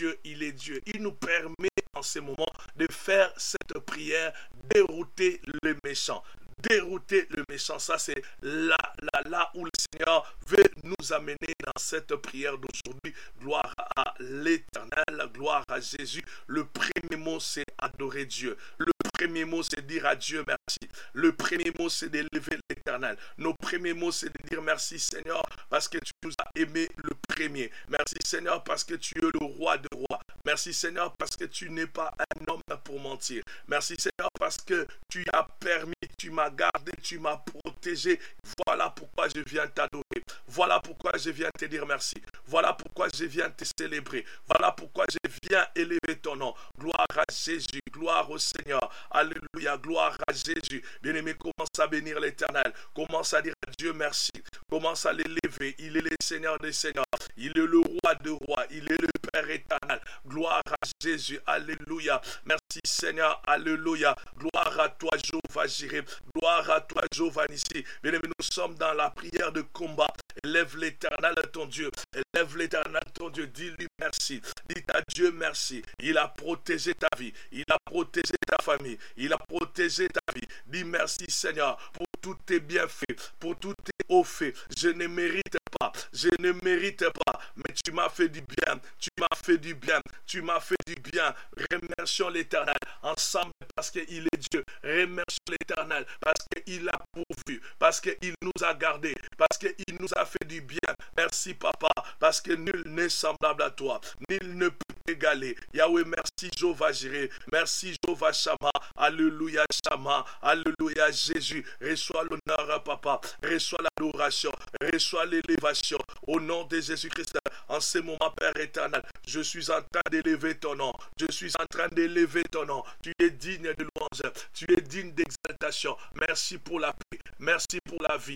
Dieu, il est Dieu. Il nous permet en ces moments de faire cette prière, dérouter le méchant. Dérouter le méchant, ça c'est là où le Seigneur veut nous amener dans cette prière d'aujourd'hui. Gloire à l'Éternel, gloire à Jésus. Le premier mot c'est adorer Dieu. Le premier mot c'est dire à Dieu merci. Le premier mot c'est d'élever l'Éternel. Nos premiers mots c'est de dire merci Seigneur parce que tu nous as aimés le premier. Merci Seigneur parce que tu es le roi de rois. Merci Seigneur parce que tu n'es pas un homme pour mentir. Merci Seigneur parce que tu as permis, tu m'as gardé, tu m'as protégé. Voilà pourquoi je viens t'adorer. Voilà pourquoi je viens te dire merci. Voilà pourquoi je viens te célébrer. Voilà pourquoi je viens élever ton nom. Gloire à Jésus, gloire au Seigneur. Alléluia, gloire à Jésus. Bien-aimé, commence à bénir l'Éternel. Commence à dire à Dieu merci. Commence à l'élever. Il est le Seigneur des Seigneurs. Il est le roi de rois. Il est le Père éternel. Gloire à Jésus. Alléluia. Merci Seigneur. Alléluia. Gloire à toi, Jéhovah Jireh. Gloire à toi, Jéhovah Nissi. Bien-aimé, nous sommes dans la prière de combat. Élève l'Éternel ton Dieu. Élève l'Éternel ton Dieu. Dis-lui merci. Dis à Dieu merci. Il a protégé ta vie. Il a protégé ta famille. Il a protégé ta vie. Dis merci Seigneur pour tous tes bienfaits, pour tous tes hauts faits. Je ne mérite pas. Je ne mérite pas. Mais tu m'as fait du bien. Tu m'as fait du bien. Tu m'as fait du bien. Remercions l'Éternel ensemble parce qu'il est Dieu. Remercions l'Éternel parce qu'il a pourvu. Parce qu'il nous a gardés. Parce qu'il nous a fait du bien. Merci Papa. Parce que nul n'est semblable à toi. Nul ne peut t'égaler. Yahweh, merci Jéhovah Jireh. Merci Jéhovah Shammah. Alléluia Shammah. Alléluia Jésus. Reçois l'honneur Papa. Reçois l'adoration. Reçois l'élévation. Au nom de Jésus-Christ. En ce moment, Père éternel, je suis en train d'élever ton nom. Je suis en train d'élever ton nom. Tu es digne de louange. Tu es digne d'exaltation. Merci pour la paix. Merci pour la vie.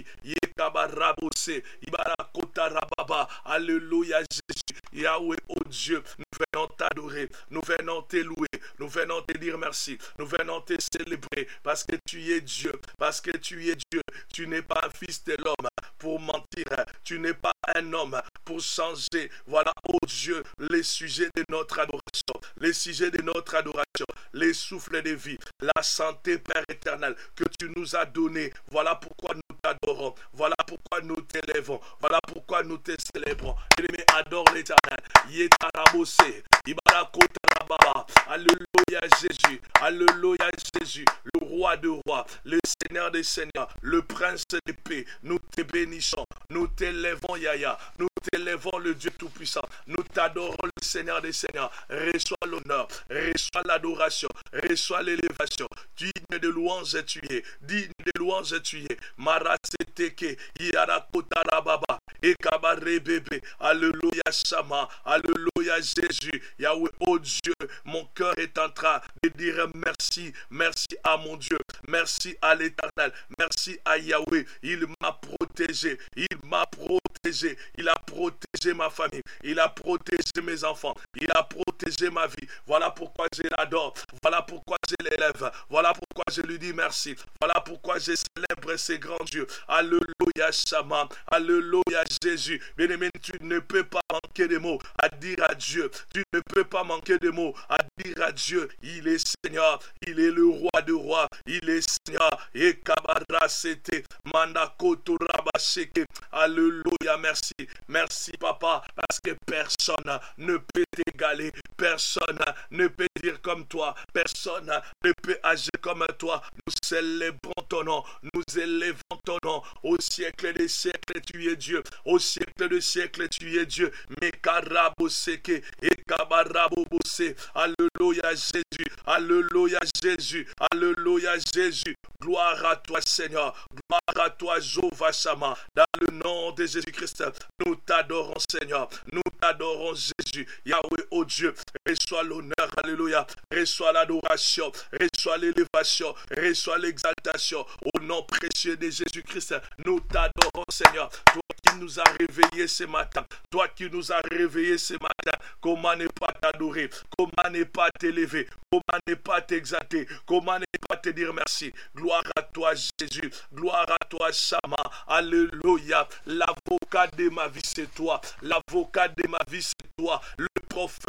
Alléluia Jésus. Yahweh, oh Dieu, nous venons t'adorer. Nous venons te louer. Nous venons te dire merci. Nous venons te célébrer parce que tu es Dieu. Parce que tu es Dieu. Tu n'es pas un fils de l'homme pour mentir. Tu n'es pas un homme pour changer. Voilà, oh Dieu, les sujets de notre adoration. Les sujets de notre adoration. Les souffles de vie. La santé, Père éternel, que tu nous as donné. Voilà pourquoi nous t'adorons. Voilà pourquoi nous t'élèvons. Voilà pourquoi nous te célébrons. Bien-aimé, adore l'Éternel. Yetarabose. Ibarakotarababa. Alléluia Jésus. Alléluia Jésus. Le roi de rois. Le Seigneur des seigneurs. Le prince de paix. Nous te bénissons. Nous t'élèvons Yahya. Nous t'élèvons le Dieu Tout-Puissant. Nous t'adorons le Seigneur des seigneurs. Reçois l'honneur. Reçois l'adoration. Reçois l'élévation. Digne de louange tu es. Digne de louange tu es. Maraseteke. Yarakotarababa. Ekabarebebe. Alléluia Shama. Alléluia Jésus. Yahweh, oh Dieu, mon cœur est en train de dire merci. Merci à mon Dieu. Merci à l'Éternel. Merci à Yahweh. Il m'a protégé. Il m'a protégé. Il a protégé ma famille. Il a protégé mes enfants. Il a protégé ma vie. Voilà pourquoi je l'adore. Voilà pourquoi je l'élève. Voilà pourquoi je lui dis merci. Voilà pourquoi je célèbre ces grands dieux. Alléluia Shama. Alléluia Jésus. Bien-aimé, tu ne peux pas manquer de mots à dire à Dieu. Tu ne peux pas manquer de mots à dire à Dieu. Il est Seigneur. Il est le roi de rois. Il est Seigneur. Et Kabara Sete. Mandakoto Rabasheke. Alléluia. Merci. Merci Papa. Parce que personne ne peut t'égaler. Personne ne peut dire comme toi. Personne ne peut agir comme toi. Nous célébrons ton nom. Nous élevons ton nom. Au siècle des siècles, tu es Dieu. Au siècle des siècles, tu es Dieu. Mekaraboseke. Ekabarabobose. Alléluia Jésus. Alléluia Jésus. Alléluia Jésus. Gloire à toi Seigneur. Gloire à toi Jéhovah Shammah. Dans le nom de Jésus-Christ, nous t'adorons Seigneur. Nous t'adorons Jésus. Yahweh, oh Dieu, reçois l'honneur. Alléluia. Reçois l'adoration. Reçois l'élévation. Reçois l'exaltation. Au nom précieux de Jésus-Christ, nous t'adorons Seigneur. Toi qui nous as réveillés ce matin. Toi qui nous as réveillés ce matin. Comment ne pas t'adorer? Comment ne pas t'élever? Comment ne pas t'exalter? Comment ne pas te dire merci? Gloire à toi Jésus. Gloire à toi Shammah. Alléluia. L'avocat de ma vie c'est toi. L'avocat de ma vie c'est toi. Le prophète de ma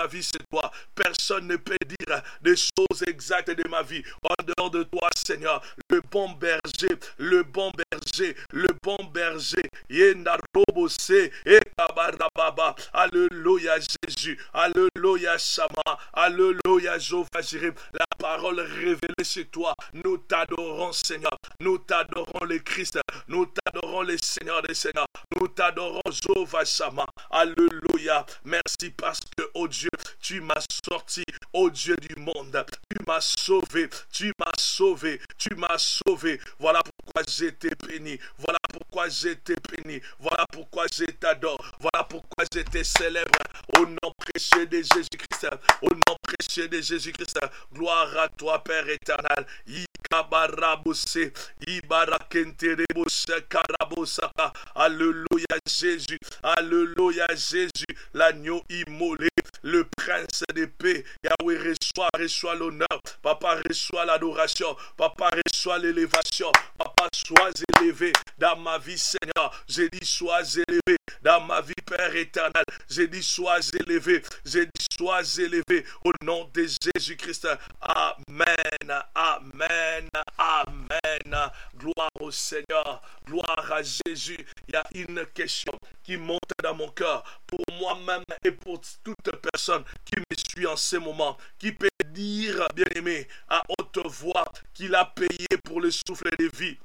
ma vie, c'est toi. Personne ne peut dire des choses exactes de ma vie en dehors de toi, Seigneur. Le bon berger, le bon berger, le bon berger. Yenda robose et kabarababa. Alléluia Jésus. Alléluia Shama. Alléluia Jéhovah Jireh. La parole révélée chez toi. Nous t'adorons, Seigneur. Nous t'adorons le Christ. Nous t'adorons le Seigneur des Seigneurs. Nous t'adorons Jéhovah Shama. Alléluia. Merci parce que, oh Dieu, tu m'as sorti, oh Dieu du monde. Tu m'as sauvé. Tu m'as sauvé. Tu m'as sauvé. Voilà pourquoi je t'ai béni. Voilà pourquoi je t'ai béni. Voilà pourquoi je t'adore. Voilà pourquoi je te célèbre. Au nom précieux de Jésus-Christ. Au nom précieux de Jésus-Christ. Gloire à toi, Père éternel. Ikabarabose, Ibarakenterebose, Karabosaka. Alléluia Jésus. Alléluia Jésus. L'agneau immolé. Le prince de paix. Yahweh reçoit l'honneur. Papa reçoit l'adoration. Papa reçoit l'élévation. Papa, sois élevé dans ma vie, Seigneur. J'ai dit, sois élevé dans ma vie, Père éternel. J'ai dit, sois élevé. J'ai dit, sois élevé au nom de Jésus-Christ. Amen. Amen. Amen. Gloire au Seigneur. Gloire à Jésus. Il y a une question qui monte dans mon cœur pour moi-même et pour toute personne qui me suit en ce moment, qui peut dire, bien-aimé, à haute voix qu'il a payé pour le souffle de vie,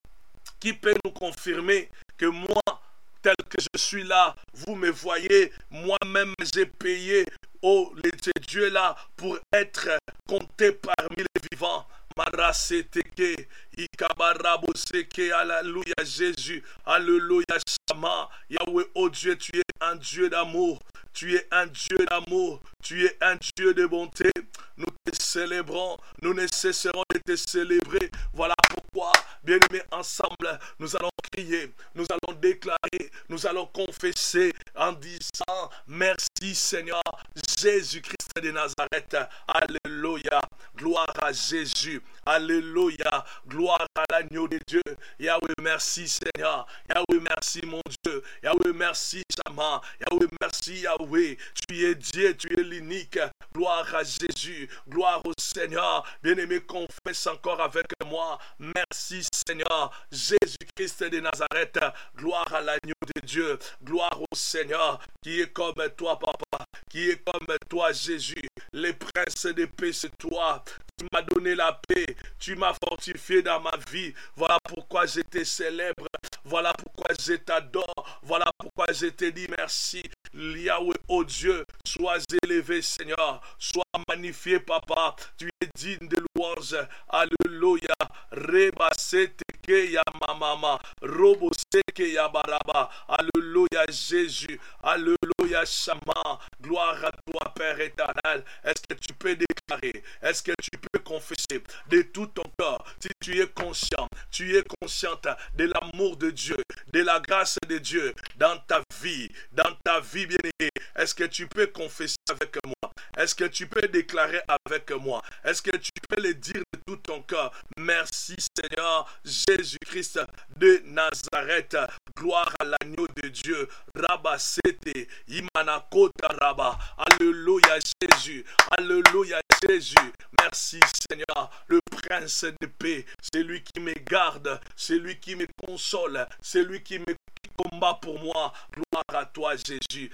qui peut nous confirmer que moi, tel que je suis là, vous me voyez, moi-même j'ai payé, oh, ce Dieu-là, pour être compté parmi les vivants. Maraseteke, Ikabaraboseke, alléluia Jésus, alléluia Shama, Yahweh, oh Dieu, tu es un Dieu d'amour, tu es un Dieu d'amour, tu es un Dieu de bonté. Nous te célébrons, nous ne cesserons de te célébrer. Voilà pourquoi, bien-aimés, ensemble, nous allons crier, nous allons déclarer, nous allons confesser en disant merci Seigneur Jésus-Christ de Nazareth. Alléluia, gloire à Jésus. Alléluia, gloire à l'agneau de Dieu. Yahweh, merci Seigneur. Yahweh, merci mon Dieu. Yahweh, merci Shama. Yahweh, merci Yahweh. Tu es Dieu, tu es l'unique. Gloire à Jésus. Gloire au Seigneur. Bien-aimé, confesse encore avec moi. Merci Seigneur. Jésus-Christ de Nazareth. Gloire à l'agneau de Dieu. Gloire au Seigneur qui est comme toi, Papa. Qui est comme toi, Jésus. Les princes de paix, c'est toi. Tu m'as donné la paix. Tu m'as fortifié dans ma vie. Voilà pourquoi je te célèbre. Voilà pourquoi je t'adore. Voilà pourquoi je te dis merci. Yahweh, oh Dieu, sois élevé, Seigneur. Sois magnifié, Papa. Tu es digne de louange. Alléluia. Reba seteke ya mama. Robo seke ya baraba. Alléluia, Jésus. Alléluia, Shama. Gloire à toi, Père éternel. Est-ce que tu peux déclarer? Est-ce que tu peux confesser de tout ton cœur? Si tu es conscient, tu es consciente de l'amour de Dieu, de la grâce de Dieu dans ta vie bien-aimée. Est-ce que tu peux confesser avec moi? Est-ce que tu peux déclarer avec moi? Est-ce que tu peux le dire de tout ton cœur? Merci Seigneur Jésus-Christ de Nazareth. Gloire à l'agneau de Dieu. Rabasete, Imanakota Rabba. Alléluia Jésus. Alléluia Jésus. Merci Seigneur, le prince de paix. C'est lui qui me garde. C'est lui qui me console. C'est lui qui me combat pour moi. Gloire à toi Jésus.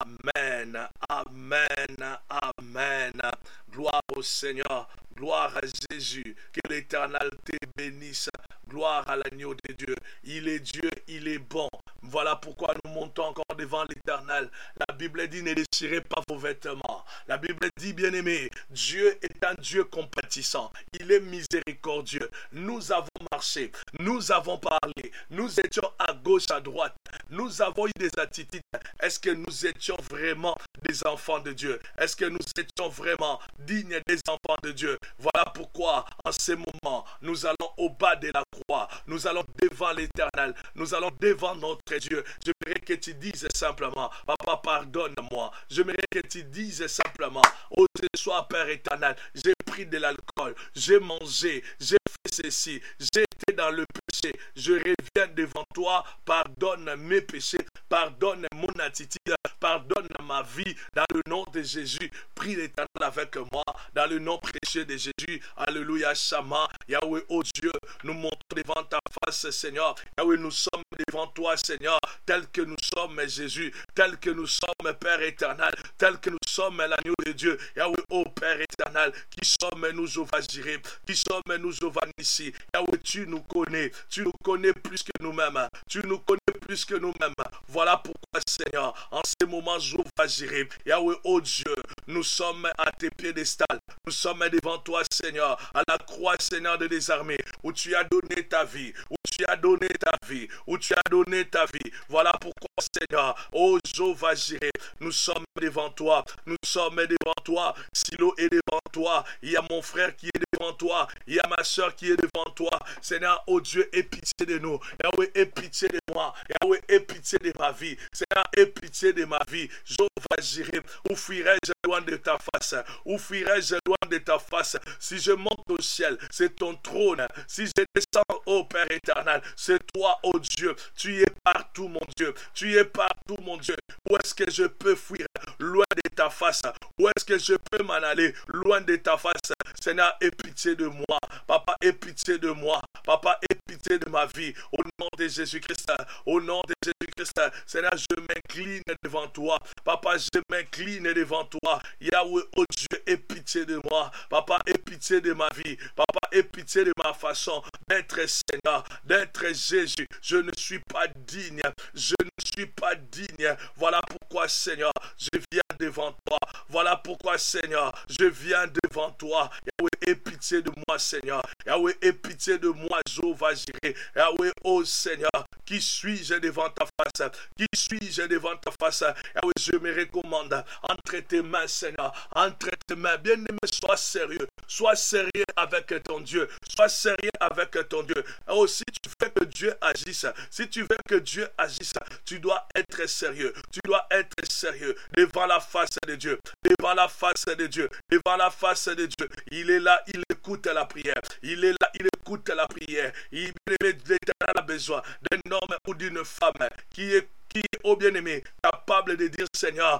Amen. Amen. Amen. Gloire au Seigneur. Gloire à Jésus. Que l'Éternel te bénisse. Gloire à l'agneau de Dieu. Il est Dieu, il est bon. Voilà pourquoi nous montons encore devant l'Éternel. La Bible dit, ne déchirez pas vos vêtements. La Bible dit, bien-aimé, Dieu est un Dieu compatissant. Il est miséricordieux. Nous avons marché, nous avons parlé, nous étions à gauche, à droite. Nous avons eu des attitudes. Est-ce que nous étions vraiment des enfants de Dieu? Est-ce que nous étions vraiment dignes des enfants de Dieu? Voilà pourquoi, en ce moment, nous allons au bas de la croix. Nous allons devant l'Éternel. Nous allons devant notre Dieu. J'aimerais que tu dises simplement, Papa, pardonne-moi. J'aimerais que tu dises simplement, oh, ce soir, Père éternel, j'ai pris de l'alcool, j'ai mangé, j'ai fait ceci, j'ai été dans le péché. Je reviens devant toi, pardonne mes péchés. pardonne mon attitude, pardonne ma vie, dans le nom de Jésus. Prie l'Éternel avec moi, dans le nom précieux de Jésus. Alléluia, Shama. Yahweh, oh Dieu, nous montrons devant ta face, Seigneur. Yahweh, nous sommes devant toi, Seigneur, tel que nous sommes, Jésus, tel que nous sommes, Père éternel, tel que nous sommes, l'agneau de Dieu. Yahweh, oh Père éternel, qui sommes nous, Jéhovah Jireh, qui sommes nous, Jéhovah Nissi. Yahweh, tu nous connais plus que nous-mêmes, tu nous connais plus que nous-mêmes. Voilà pourquoi, Seigneur, en ces moments, Jéhovah Jireh, Yahweh, oh Dieu, nous sommes à tes piédestals, nous sommes devant toi, Seigneur, à la croix, Seigneur des armées, où tu as donné ta vie, où tu as donné ta vie, où tu as donné ta vie. Voilà pourquoi, Seigneur, oh Jéhovah Jireh, nous sommes devant toi, nous sommes devant toi. Silo est devant toi, il y a mon frère qui est devant toi, il y a ma soeur qui est devant toi. Seigneur, oh Dieu, aie pitié de nous. Yahweh, aie pitié de moi. Yahweh, aie pitié de ma vie. Seigneur, aie pitié de ma vie. Jéhovah Jireh, où fuirai-je loin de ta face? Où fuirai-je loin de ta face? Si je monte au ciel, c'est ton trône. Si je descends, ô Père éternel, c'est toi, ô Dieu. Tu es partout, mon Dieu. Tu es partout, mon Dieu. Où est-ce que je peux fuir loin de ta face? Où est-ce que je peux m'en aller loin de ta face? Seigneur, aie pitié de moi. Papa, aie pitié de moi. Papa, aie pitié de ma vie. Au nom de Jésus-Christ, au nom de Jésus-Christ, Seigneur, je m'incline devant toi. Papa, je m'incline devant toi. Yahweh, oh Dieu, aie pitié de moi. Papa, aie pitié de ma vie. Papa, aie pitié de ma façon d'être, Seigneur, d'être Jésus. Je ne suis pas digne. Je ne suis pas digne. Voilà pourquoi, Seigneur, je viens devant toi. Voilà pourquoi, Seigneur, je viens devant toi. Yahweh, aie pitié de moi, Seigneur. Yahweh, aie pitié de moi, Jéhovah Jireh. Yahweh, oh Seigneur, qui suis-je devant ta face? Qui suis-je devant ta face? Yahweh, je me recommande entre tes mains, Seigneur, entre tes mains. Bien-aimé, sois sérieux. Sois sérieux avec ton Dieu. Sois sérieux avec ton Dieu. Oh, si tu veux que Dieu agisse, si tu veux que Dieu agisse, tu dois être sérieux. Tu dois être sérieux devant la face de Dieu. Devant la face de Dieu. Devant la face de Dieu. Il est là, il écoute la prière. Il est là, il écoute la prière. L'Éternel a besoin d'un homme ou d'une femme qui est ô bien-aimé, capable de dire, Seigneur,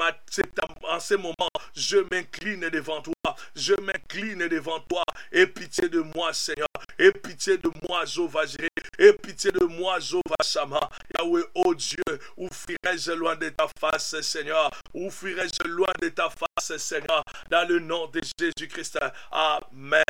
en ce moment, je m'incline devant toi, je m'incline devant toi, aie pitié de moi, Seigneur, aie pitié de moi, Jéhovah Jireh, aie pitié de moi, Jéhovah Shammah. Yahweh, oh Dieu, où fuirai-je loin de ta face, Seigneur, où fuirai-je loin de ta face, Seigneur, dans le nom de Jésus-Christ. Amen,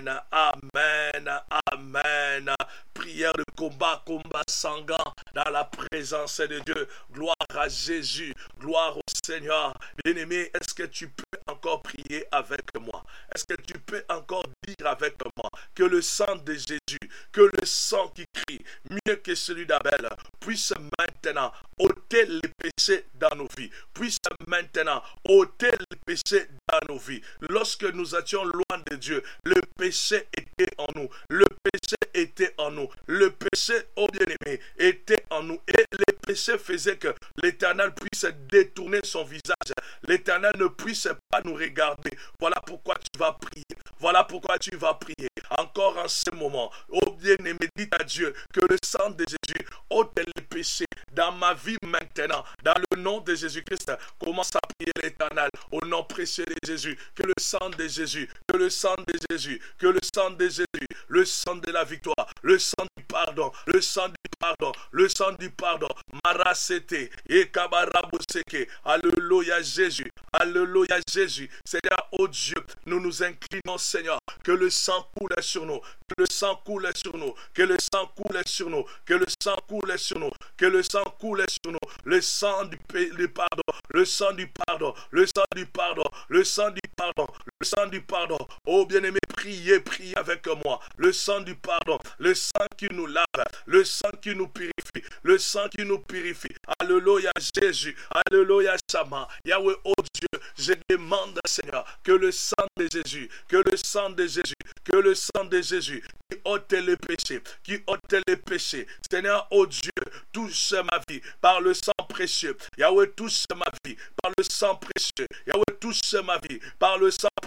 amen, amen. Prière de combat sanguin dans la présence de Dieu. Gloire à Jésus, gloire au Seigneur. Bien-aimé, est-ce que tu peux encore prier avec moi? Est-ce que tu peux encore dire avec moi que le sang de Jésus, que le sang qui crie mieux que celui d'Abel, puisse maintenant ôter les péchés dans nos vies, puisse maintenant ôter les péchés dans nos vies. Lorsque nous étions loin de Dieu, le péché était en nous, le péché était en nous, le péché, oh bien-aimé, était en nous, et les péchés faisaient que l'Éternel puisse détourner son visage, l'Éternel ne puisse pas nous regarder. Voilà pourquoi tu vas prier, voilà pourquoi tu vas prier encore en ce moment. Oh bien-aimé, dis à Dieu que le sang de Jésus ôte les péchés dans ma vie maintenant, dans le nom de Jésus-Christ. Commence à prier l'Éternel au nom précieux de Jésus, que le sang de Jésus, que le sang de Jésus, que le sang de Jésus, le sang de la victoire, le sang du pardon, le sang du pardon, le sang du pardon, Marasete, et Kabaraboseke, alléluia Jésus, alléluia Jésus. Seigneur, oh Dieu, nous nous inclinons, Seigneur, que le sang coule sur nous, que le sang coule sur nous, que le sang coule sur nous, que le sang coule sur nous, que le sang coule sur nous, le sang du pardon, le sang du pardon, le sang du pardon, le sang du pardon, le sang du pardon. Oh bien-aimé, priez, priez avec moi. Le sang du pardon, le sang qui nous lave, le sang qui nous purifie, le sang qui nous purifie. Alléluia Jésus, alléluia Shammah. Yahweh, oh Dieu, je demande, Seigneur, que le sang de Jésus, que le sang de Jésus, que le sang de Jésus qui ôte les péchés, qui ôte les péchés. Seigneur, oh Dieu, touche ma vie par le sang précieux. Yahweh, touche ma vie par le sang précieux. Yahweh, touche ma vie par le sang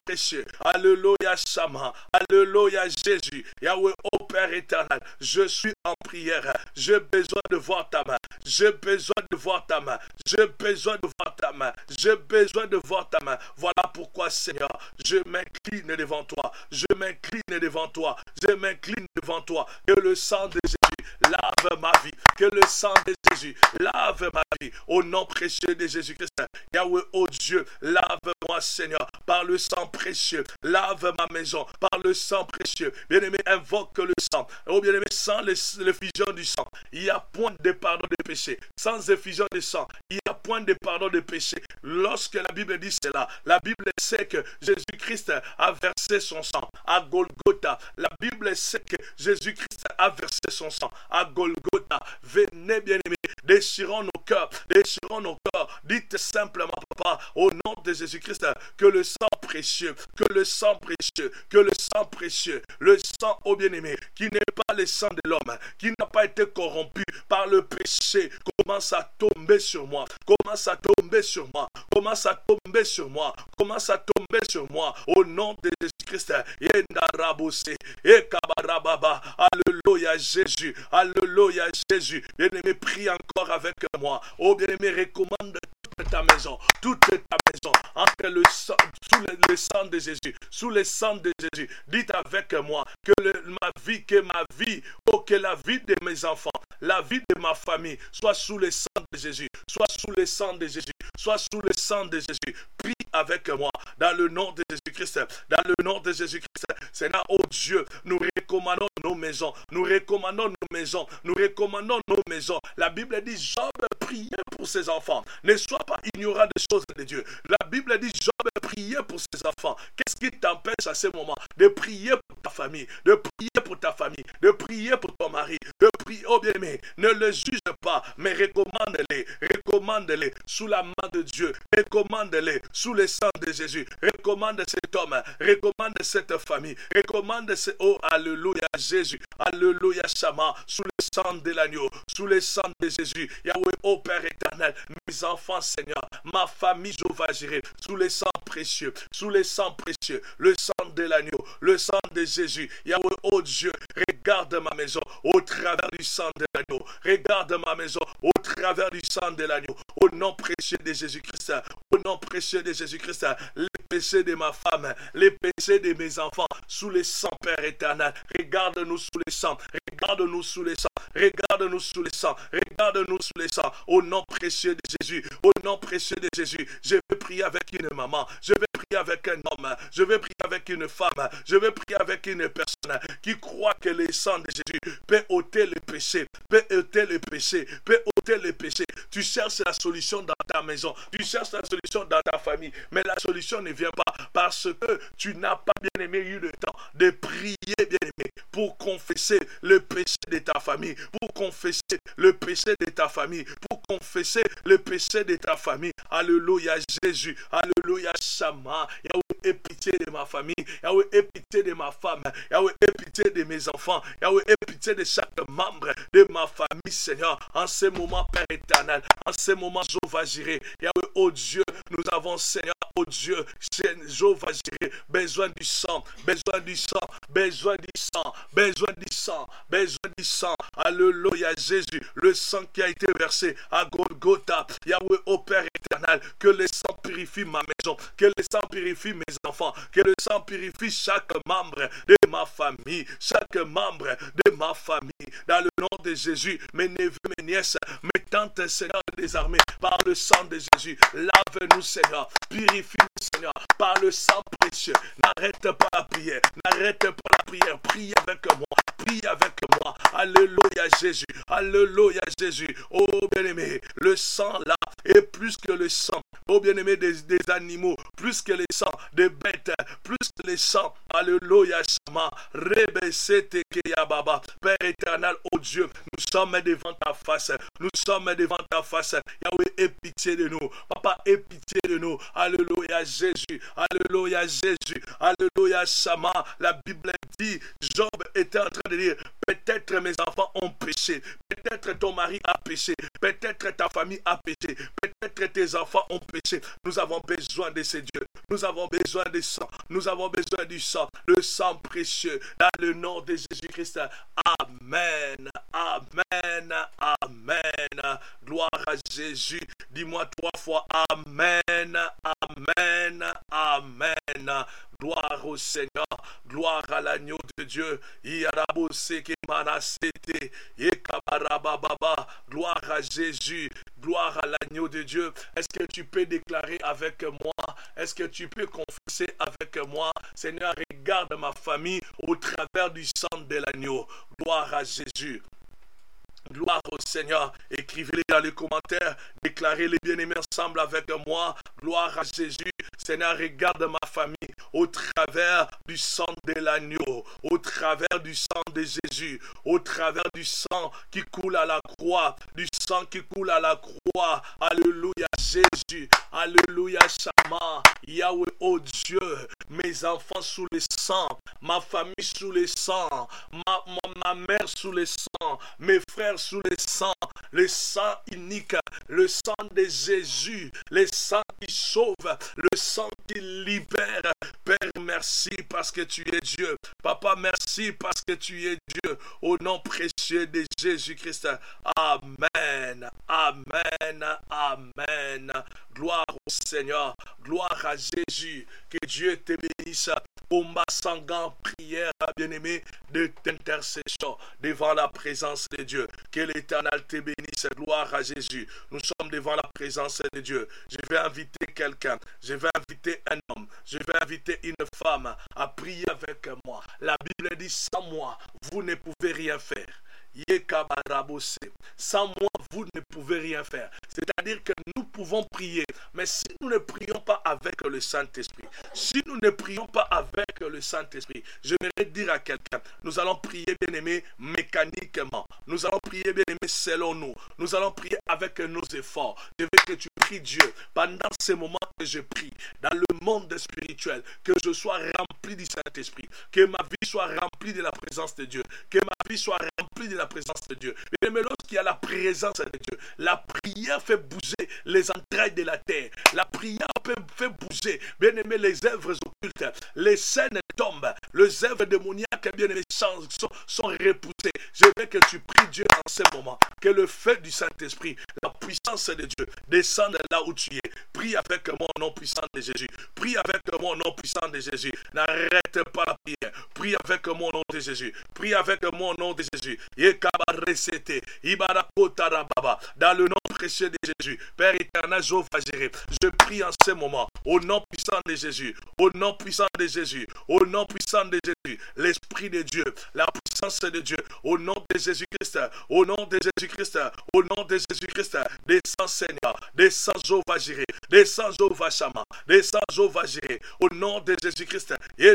précieux. Alléluia, Shama. Alléluia, Jésus. Yahweh, ô Père éternel, je suis en prière. J'ai besoin de voir ta main. J'ai besoin de voir ta main. J'ai besoin de voir ta main. J'ai besoin de voir ta main. Voilà pourquoi, Seigneur, je m'incline devant toi. Je m'incline devant toi. Je m'incline devant toi. Que le sang de Jésus lave ma vie. Que le sang de Jésus lave ma vie. Au nom précieux de Jésus-Christ. Yahweh, ô Dieu, lave-moi, Seigneur, par le sang précieux. Lave ma maison par le sang précieux. Bien-aimé, invoque le sang. Oh bien-aimé, sans l'effusion du sang, il n'y a point de pardon de péché. Sans effusion de sang, il n'y a point de pardon de péché. Lorsque la Bible dit cela, la Bible sait que Jésus-Christ a versé son sang à Golgotha. La Bible sait que Jésus-Christ a versé son sang à Golgotha. Venez, bien-aimés, déchirons nos cœurs, déchirons nos cœurs. Dites simplement, Papa, au nom de Jésus-Christ, que le sang précieux, que le sang précieux, que le sang précieux, le sang, ô bien-aimé, qui n'est pas le sang de l'homme, qui n'a pas été corrompu par le péché, commence à tomber sur moi, commence à tomber sur moi, commence à tomber sur moi, commence à tomber sur moi, au nom de Jésus-Christ. Alléluia Jésus, alléluia Jésus. Bien-aimé, prie encore avec moi. Oh bien-aimé, recommande toute ta maison entre le sang, sous le sang de Jésus, sous le sang de Jésus. Dites avec moi que ma vie, oh, que la vie de mes enfants, la vie de ma famille soit sous le sang de Jésus, soit sous le sang de Jésus, soit sous le sang de Jésus. Prie avec moi dans le nom de Jésus-Christ, dans le nom de Jésus-Christ. Seigneur, oh Dieu, nous recommandons nos maisons, nous recommandons nos maisons, nous recommandons nos maisons. La Bible dit, Job priait pour ses enfants. Ne sois pas ignorant des choses de Dieu. La Bible dit, Job priait pour ses enfants. Qu'est-ce qui t'empêche à ce moment de prier pour ta famille, de prier pour ta famille, de prier pour ton mari, de prier, oh bien aimé, ne le juge pas, mais recommande-les sous la main de Dieu, recommande-les sous le sang de Jésus, recommande cet homme, recommande cette famille, recommande ce, oh alléluia Jésus, alléluia Shama, sous le sang de l'agneau, sous le sang de Jésus, Yahweh, oh Père éternel, mes enfants Seigneur, ma famille Jéhovah Jireh, sous le sang précieux, sous le sang précieux, le sang de l'agneau, le sang de Jésus, Yahweh, oh Dieu, regarde ma maison au travers du sang de l'agneau, regarde ma maison au travers du sang de l'agneau, au nom précieux de Jésus-Christ, au nom précieux de Jésus-Christ, les péchés de ma femme, les péchés de mes enfants, sous le sang, Père éternel, regarde-nous sous le sang, regarde-nous sous le sang, regarde-nous sous le sang, regarde-nous sous le sang, au nom précieux de Jésus, au nom précieux de Jésus, je vais prier avec une maman, je vais prier avec un homme, je vais prier avec une femme, je vais prier avec une personne qui croit que le sang de Jésus peut ôter le péché, peut ôter le péché, peut ôter le péché. Tu cherches la solution dans ta maison, tu cherches la solution dans ta famille, mais la solution ne vient pas parce que tu n'as pas, bien aimé, eu le temps de prier, bien aimé, pour confesser le péché de ta famille, pour confesser le péché de ta famille, pour confesser le péché de ta famille. Alléluia Jésus, alléluia Shama. Yahweh, aie pitié de ma famille, Yahweh, aie pitié de ma femme, Yahweh, aie pitié de mes enfants, Yahweh, aie pitié de chaque membre de ma famille, Seigneur, en ce moment, Père éternel, en ce moment, Jéhovah Jireh, Yahweh, oh Dieu, nous avons, Seigneur, oh Dieu, Jéhovah Jireh, besoin du sang, besoin du sang, besoin du sang, besoin du sang, besoin du sang, alléluia Jésus, le sang qui a été versé à Golgotha, Yahweh, oh Père éternel, que le sang purifie ma maison, que le sang purifie mes enfants, que le sang purifie chaque membre de ma famille, chaque membre de ma famille, dans le nom de Jésus, mes neveux, mes nièces, mes tantes, Seigneur des armées, par le sang de Jésus, lave-nous Seigneur, purifie-nous Seigneur, par le sang précieux, n'arrête pas la prière, n'arrête pas la prière, prie avec moi, alléluia Jésus, oh bien-aimé, le sang là est plus que le sang, oh bien-aimé des animaux, plus que le sang des bêtes, plus que le sang, alléluia Shama, Rebesete Keyababa, Père éternel, oh Dieu, nous sommes devant ta face, Yahweh, aie pitié de nous, Papa, aie pitié de nous, alléluia Jésus, alléluia Shama. La Bible dit, Job était en train de dire, peut-être mes enfants ont péché, peut-être ton mari a péché, peut-être ta famille a péché, peut-être tes enfants ont péché. Nous avons besoin de ces dieux, nous avons besoin de ce sang. Nous avons besoin du sang, le sang précieux, dans le nom de Jésus-Christ. Amen, amen, amen. Gloire à Jésus. Dis-moi 3 fois Amen, amen, amen. Gloire au Seigneur, gloire à l'agneau de Dieu. Gloire à Jésus, gloire à l'agneau de Dieu. Est-ce que tu peux déclarer avec moi? Est-ce que tu peux confesser avec moi? Seigneur, regarde ma famille au travers du sang de l'agneau. Gloire à Jésus. Gloire au Seigneur. Écrivez-les dans les commentaires. Déclarez les bien-aimés ensemble avec moi. Gloire à Jésus. Seigneur, regarde ma famille au travers du sang de l'agneau, au travers du sang de Jésus, au travers du sang qui coule à la croix, du sang qui coule à la croix. Alléluia Jésus. Alléluia Shama. Yahweh, oh Dieu, mes enfants sous le sang, ma famille sous le sang, ma mère sous le sang, mes frères sous le sang unique, le sang de Jésus, le sang qui sauve, le sang qui libère. Père, merci parce que tu es Dieu. Papa, merci parce que tu es Dieu. Au nom précieux de Jésus-Christ. Amen, amen, amen. Gloire au Seigneur, gloire à Jésus. Que Dieu te bénisse. Pour ma sanglante prière, bien-aimé, de t'intercession devant la présence de Dieu. Que l'Éternel te bénisse. Gloire à Jésus. Nous sommes devant la présence de Dieu. Je vais inviter quelqu'un. Je vais inviter un homme. Je vais inviter une femme à prier avec moi. La Bible dit, sans moi, vous ne pouvez rien faire. Sans moi, vous ne pouvez rien faire. C'est-à-dire que nous pouvons prier, mais si nous ne prions pas avec le Saint-Esprit, si nous ne prions pas avec le Saint-Esprit, je vais dire à quelqu'un, nous allons prier, bien-aimé, mécaniquement. Nous allons prier, bien-aimé, selon nous. Nous allons prier avec nos efforts. Je veux que tu pries Dieu pendant ces moments que je prie, dans le monde spirituel, que je sois rempli du Saint-Esprit, que ma vie soit remplie de la présence de Dieu, que ma vie soit remplie de la présence de Dieu. Mais lorsqu'il y a la présence de Dieu, la prière fait bouger les entrailles de la terre. La prière fait bouger, bien aimé, les œuvres occultes. Les scènes tombent, les œuvres démoniaques, bien aimé, sont repoussées. Je veux que tu pries Dieu en ce moment, que le feu du Saint-Esprit, la puissance de Dieu descende là où tu es. Prie avec moi au nom puissant de Jésus. Prie avec moi au nom puissant de Jésus. N'arrête pas la prière. Prie avec moi au nom de Jésus. Prie avec moi au nom de Jésus. Dans le nom précieux de Jésus, Père éternel, je prie en ce moment au nom puissant de Jésus, au nom puissant de Jésus, au nom puissant de Jésus, l'Esprit de Dieu, la puissance de Dieu, au nom de Jésus-Christ, au nom de Jésus-Christ, au nom de Jésus-Christ, descends Seigneur, descends Jéhovah Jireh, descends Jéhovah Shama, descends Jéhovah Jireh, au nom de Jésus-Christ,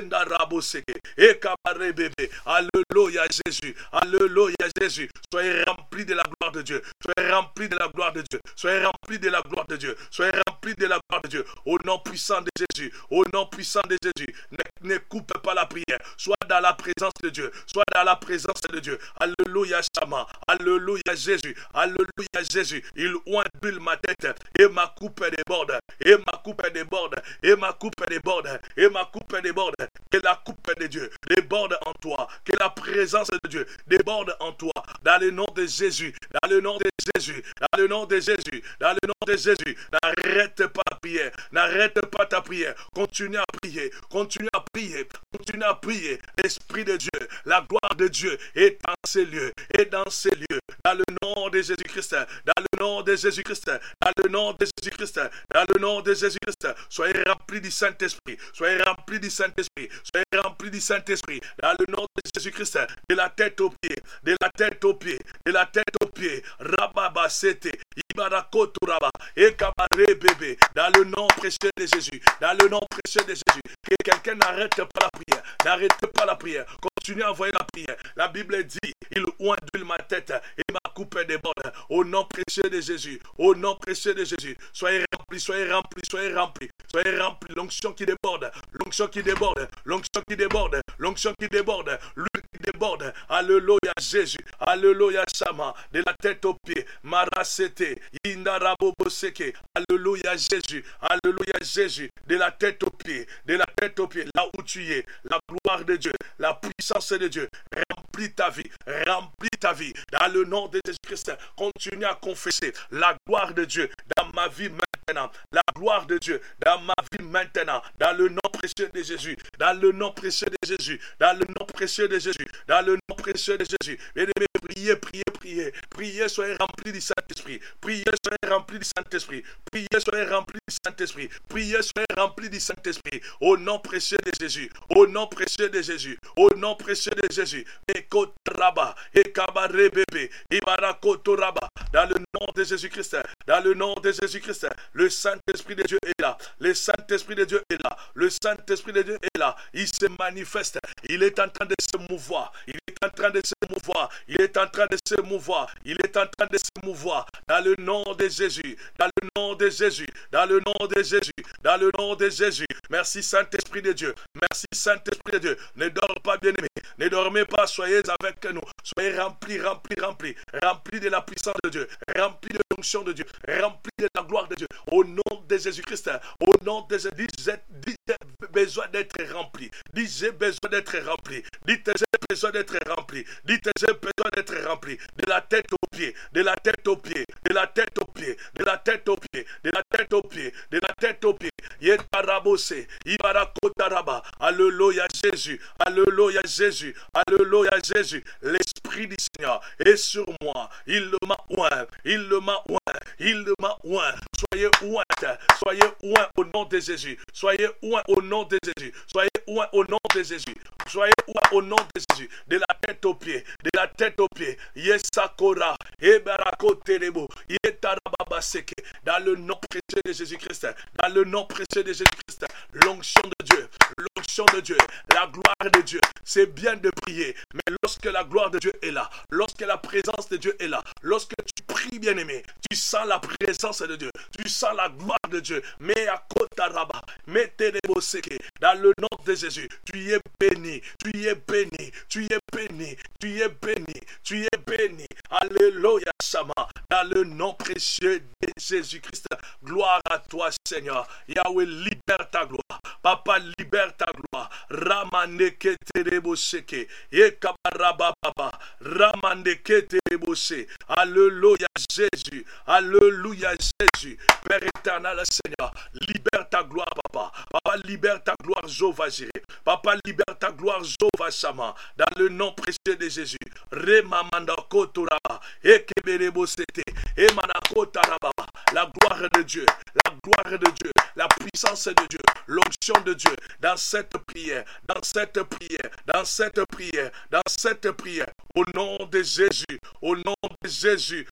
alléluia Jésus, alléluia Jésus, soyez remplis de la gloire de Dieu, soyez remplis de la gloire de Dieu, soyez remplis de la gloire de Dieu, soyez remplis de la gloire de Dieu, au nom puissant de Jésus, au nom puissant de Jésus, ne coupe pas la prière, sois dans la présence de Dieu, sois dans la présence de Dieu, alléluia Shama, alléluia Jésus, alléluia Jésus, il huile ma tête, et ma coupe déborde, et ma coupe déborde, et ma coupe déborde, et ma coupe déborde, que la coupe de Dieu déborde en toi, que la présence de Dieu déborde en toi, dans le nom de Jésus, dans le nom de Jésus, dans le nom de Jésus, dans le nom de Jésus. N'arrête pas la prière, n'arrête pas ta prière, continue à prier, continue à prier, continue à prier. L'Esprit de Dieu, la gloire de Dieu est dans ces lieux, est dans ces lieux, dans le nom de Jésus-Christ, dans le nom de Jésus-Christ, dans le nom de Jésus-Christ, dans le nom de Jésus-Christ. Soyez remplis du Saint-Esprit, soyez remplis du Saint-Esprit, soyez remplis du Saint-Esprit, dans le nom de Jésus-Christ, de la tête aux pieds, de la tête aux pieds, de la tête aux pieds. Rababa Sete, Ibarakoturaba, Ekabare Bébé, dans le nom précieux de Jésus, dans le nom précieux de Jésus. Que quelqu'un n'arrête pas la prière, n'arrête pas la prière, continue à envoyer la prière. La Bible dit, il huile ma tête et ma coupe déborde. Au nom précieux de Jésus. Au nom précieux de Jésus. Soyez remplis, soyez remplis, soyez remplis. Soyez remplis. L'onction qui déborde. L'onction qui déborde. L'onction qui déborde. L'onction qui déborde. L'huile qui déborde. Alléluia Jésus. Alléluia Sama. De la tête aux pieds. Marasete. Indaraboboseke. Alléluia Jésus. Alléluia Jésus. De la tête aux pieds. De la tête aux pieds. Là où tu es. La gloire de Dieu. La puissance de Dieu. Remplis ta vie. Remplis ta vie. Dans le nom de Jésus-Christ. Continue à confesser la gloire de Dieu dans ma vie maintenant. La gloire de Dieu dans ma vie maintenant. Dans le nom précieux de Jésus. Dans le nom précieux de Jésus. Dans le nom précieux de Jésus. Dans le nom précieux de Jésus. Bien-aimés, priez, priez, priez. Priez, soyez remplis du Saint-Esprit. Priez, soyez remplis du Saint-Esprit. Priez, soyez remplis du Saint-Esprit. Priez, soyez remplis du Saint-Esprit. Au nom précieux de Jésus. Au nom précieux de Jésus. Au nom précieux de Jésus. Ekotraba, Ekabarebebe, Ibarakotoraba. Dans le nom de Jésus-Christ. Dans le nom de Jésus-Christ. Le Saint-Esprit de Dieu est là. Le Saint-Esprit de Dieu est là. Le Saint-Esprit de Dieu est là. Il se manifeste. Il est en train de se mouvoir. Il est en train de se mouvoir. Il est en train de se mouvoir. Il est en train de se mouvoir. Dans le nom de Jésus. Dans le nom de Jésus. Dans le nom de Jésus. Dans le nom de Jésus. Merci Saint-Esprit de Dieu. Merci Saint-Esprit de Dieu. Ne dors pas, bien-aimés. Ne dormez pas. Soyez avec nous. Soyez remplis, remplis, remplis. Remplis de la puissance de Dieu. Remplis de l'onction de Dieu. Remplis de la gloire de Dieu. Au nom de Jésus-Christ. Au nom de Jésus. Dis besoin d'être rempli. Dis j'ai besoin d'être rempli. Dis j'ai besoin d'être rempli. Dis j'ai besoin d'être rempli. De la tête aux pieds. De la tête aux pieds. De la tête aux pieds. De la tête aux pieds. De la tête aux pieds. De la tête aux pieds. Yetarabose. Ibarakotaraba. Alléluia Jésus. Alléluia Jésus. Alléluia Jésus. L'Esprit du Seigneur est sur moi. Il m'a oint. Il m'a oint. Il m'a oint. Soyez oint. Soyez oint au nom de Jésus. Soyez oint au nom de Jésus. Soyez oint au nom de Jésus. Soyez oint au nom de Jésus. De la tête aux pieds. De la tête aux pieds. Yesakora. Ebarakoterebo. Yetarababaseke. Dans le nom précieux de Jésus-Christ. Dans le nom précieux de Jésus-Christ. L'onction de Dieu. L'onction de Dieu. La gloire de Dieu. C'est bien de prier. Mais lorsque la gloire de Dieu est là. Lorsque la présence de Dieu est là. Lorsque tu pries, bien-aimé. Tu sens la présence de Dieu. Tu sens la gloire de Dieu. Mais à Kotaraba. Metereboseke. Dans le nom de Jésus. Tu es béni. Tu es béni. Tu es béni. Tu es béni. Tu es béni. Alléluia Sama. Dans le nom précieux de Jésus-Christ. Gloire à toi, Seigneur. Yahweh, libère ta gloire. Papa, libère ta gloire. Ramaneke tereboseke. Ekabarababa. Ramaneke terebose. Alléluia Jésus. Alléluia Jésus. Père éternel, Seigneur. Libère ta gloire, Papa. Papa, libère ta gloire, Jéhovah Jireh. Papa, libère ta gloire, Jéhovah Sama. Dans le nom précieux de Jésus. Remamandakotoraba. Ekeberebosete. Emanakotaraba. La gloire de Dieu. La gloire de Dieu. La puissance de Dieu. L'onction de Dieu. Dans cette prière. Dans cette prière. Dans cette prière. Dans cette prière. Au nom de Jésus. Au nom de Jésus.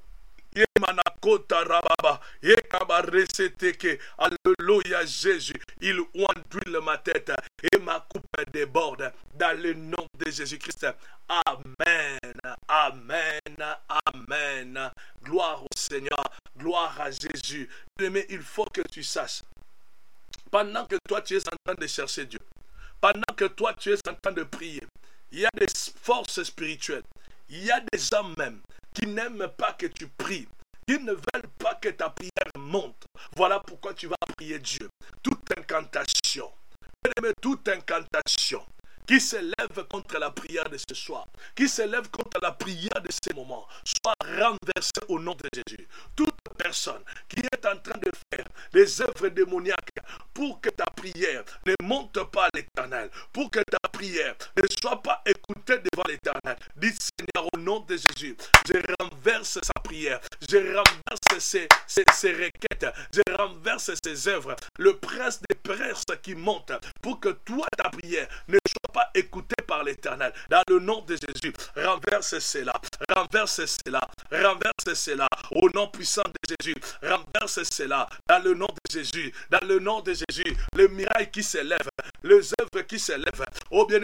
Alléluia Jésus. Il ondule ma tête et ma coupe déborde dans le nom de Jésus-Christ. Amen. Amen. Amen. Gloire au Seigneur. Gloire à Jésus. Mais il faut que tu saches. Pendant que toi tu es en train de chercher Dieu. Pendant que toi tu es en train de prier. Il y a des forces spirituelles. Il y a des hommes même qui n'aiment pas que tu pries, qui ne veulent pas que ta prière monte. Voilà pourquoi tu vas prier Dieu. Toute incantation, toute incantation qui s'élève contre la prière de ce soir, qui s'élève contre la prière de ces moments, soit renversée au nom de Jésus. Toute personne qui est en train de faire des œuvres démoniaques pour que ta prière ne monte pas à l'Éternel, pour que ta prière ne soit pas écoutée devant l'Éternel. Dis Seigneur, au nom de Jésus, je renverse sa prière, je renverse ses requêtes, je renverse ses œuvres, le prince des princes qui monte pour que toi, ta prière ne soit pas écoutée par l'Éternel. Dans le nom de Jésus, renverse cela, renverse cela, renverse cela, au nom puissant de Jésus, renverse cela, dans le nom de Jésus, dans le nom de Jésus, les miracles qui s'élèvent, les œuvres qui s'élèvent, oh bien-aimé, pour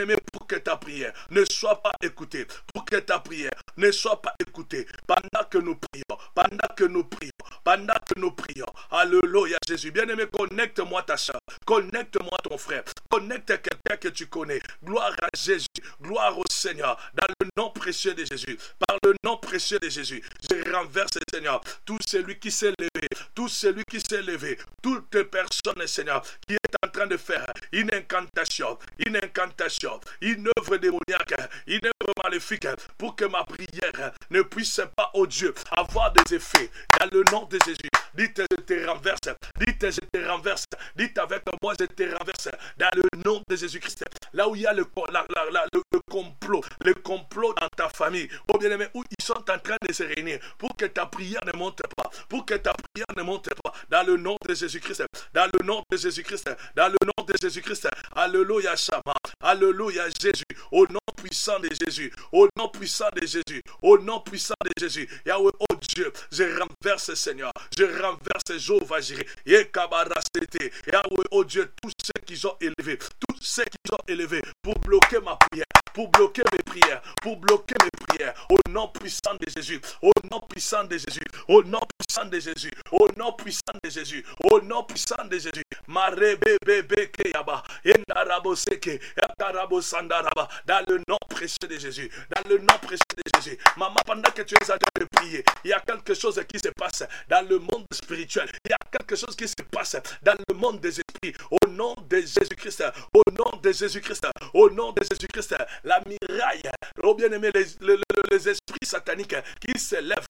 pour que ta prière ne soit pas écoutée, pour que ta prière ne soit pas écoutée, pendant que nous prions, pendant que nous prions, pendant que nous prions. Alléluia Jésus. Bien-aimé, connecte-moi ta soeur, connecte-moi ton frère, connecte quelqu'un que tu connais. Gloire à Jésus, gloire au Seigneur, dans le nom précieux de Jésus, par le nom précieux de Jésus. Je renverse, Seigneur, tout celui qui s'est levé, tout celui qui s'est levé, toute personne, Seigneur, qui est en train de faire une incantation, une œuvre démoniaque, une œuvre maléfique, pour que ma prière ne puisse pas, oh Dieu, avoir des effets. Dans le nom de Jésus, dites je te renverse, dites je te renverse, dites avec moi je te renverse, dans le nom de Jésus-Christ. Là où il y a le complot dans ta famille, oh bien-aimé, où ils sont en train de se réunir pour que ta prière ne monte pas, pour que ta prière ne monte pas, dans le nom de Jésus-Christ, dans le nom de Jésus-Christ, dans le nom de Jésus-Christ. Alléluia Shama, alléluia Jésus, au nom puissant de Jésus, au nom puissant de Jésus, au nom puissant de Jésus. Yahweh, oh Dieu, je renverse, Seigneur, je renverse Jéhovah Jireh, Yahweh, oh Dieu, tous ceux qui ont élevé, tous ceux qui ont élevé pour bloquer ma prière, pour bloquer mes prières, pour bloquer mes prières, au nom puissant de Jésus, au nom puissant de Jésus, au nom puissant de Jésus, au nom puissant de Jésus, au nom puissant de Jésus. Dans le nom précieux de Jésus, dans le nom précieux de Jésus. Maman, pendant que tu es en train de prier, il y a quelque chose qui se passe dans le monde spirituel, il y a quelque chose qui se passe dans le monde des esprits, au nom de Jésus-Christ, au nom de Jésus-Christ, au nom de Jésus-Christ. La miraille, oh bien-aimé, les esprits sataniques qui s'élèvent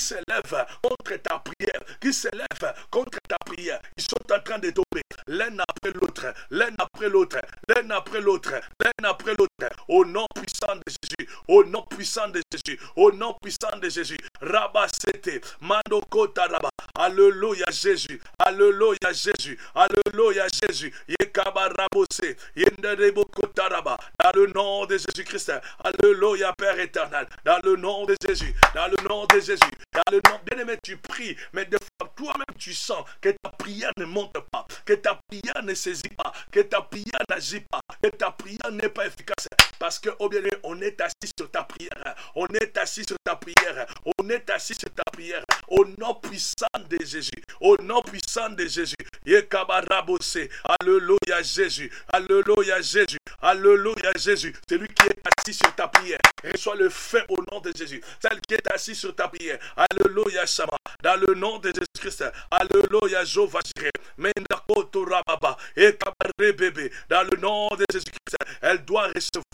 contre ta prière, qui s'élèvent contre ta prière, ils sont en train de tomber l'un après l'autre, l'un après l'autre, l'un après l'autre, l'un après l'autre, au nom puissant de Jésus, au nom puissant de Jésus, au nom puissant de Jésus. Rabasete, Mandoko Taraba, alléluia Jésus, alléluia Jésus, alléluia Jésus, Yekabarabose, Yendereboko Taraba, dans le nom de Jésus-Christ, alléluia Père éternel, dans le nom de Jésus, dans le nom de Jésus, dans le nom, bien-aimé, tu pries, mais des fois, toi-même, tu sens que ta prière ne monte pas, que ta prière ne saisit pas, que ta prière n'agit pas, que ta prière n'est pas efficace, parce que, oh bien-aimé, on est assis sur ta prière, on est assis sur ta prière, on est assis sur ta prière, au nom puissant de Jésus, au nom puissant de Jésus, Yekabarabose, alléluia Jésus, alléluia Jésus, alléluia Jésus, celui qui est assis sur ta prière, reçois le feu au nom de Jésus, celle qui est assis sur ta prière, alléluia Shama, dans le nom de Jésus-Christ, alléluia Jéhovah Jireh, Mendakoto Rababa, Ekabarebebe, dans le nom de Jésus-Christ, elle doit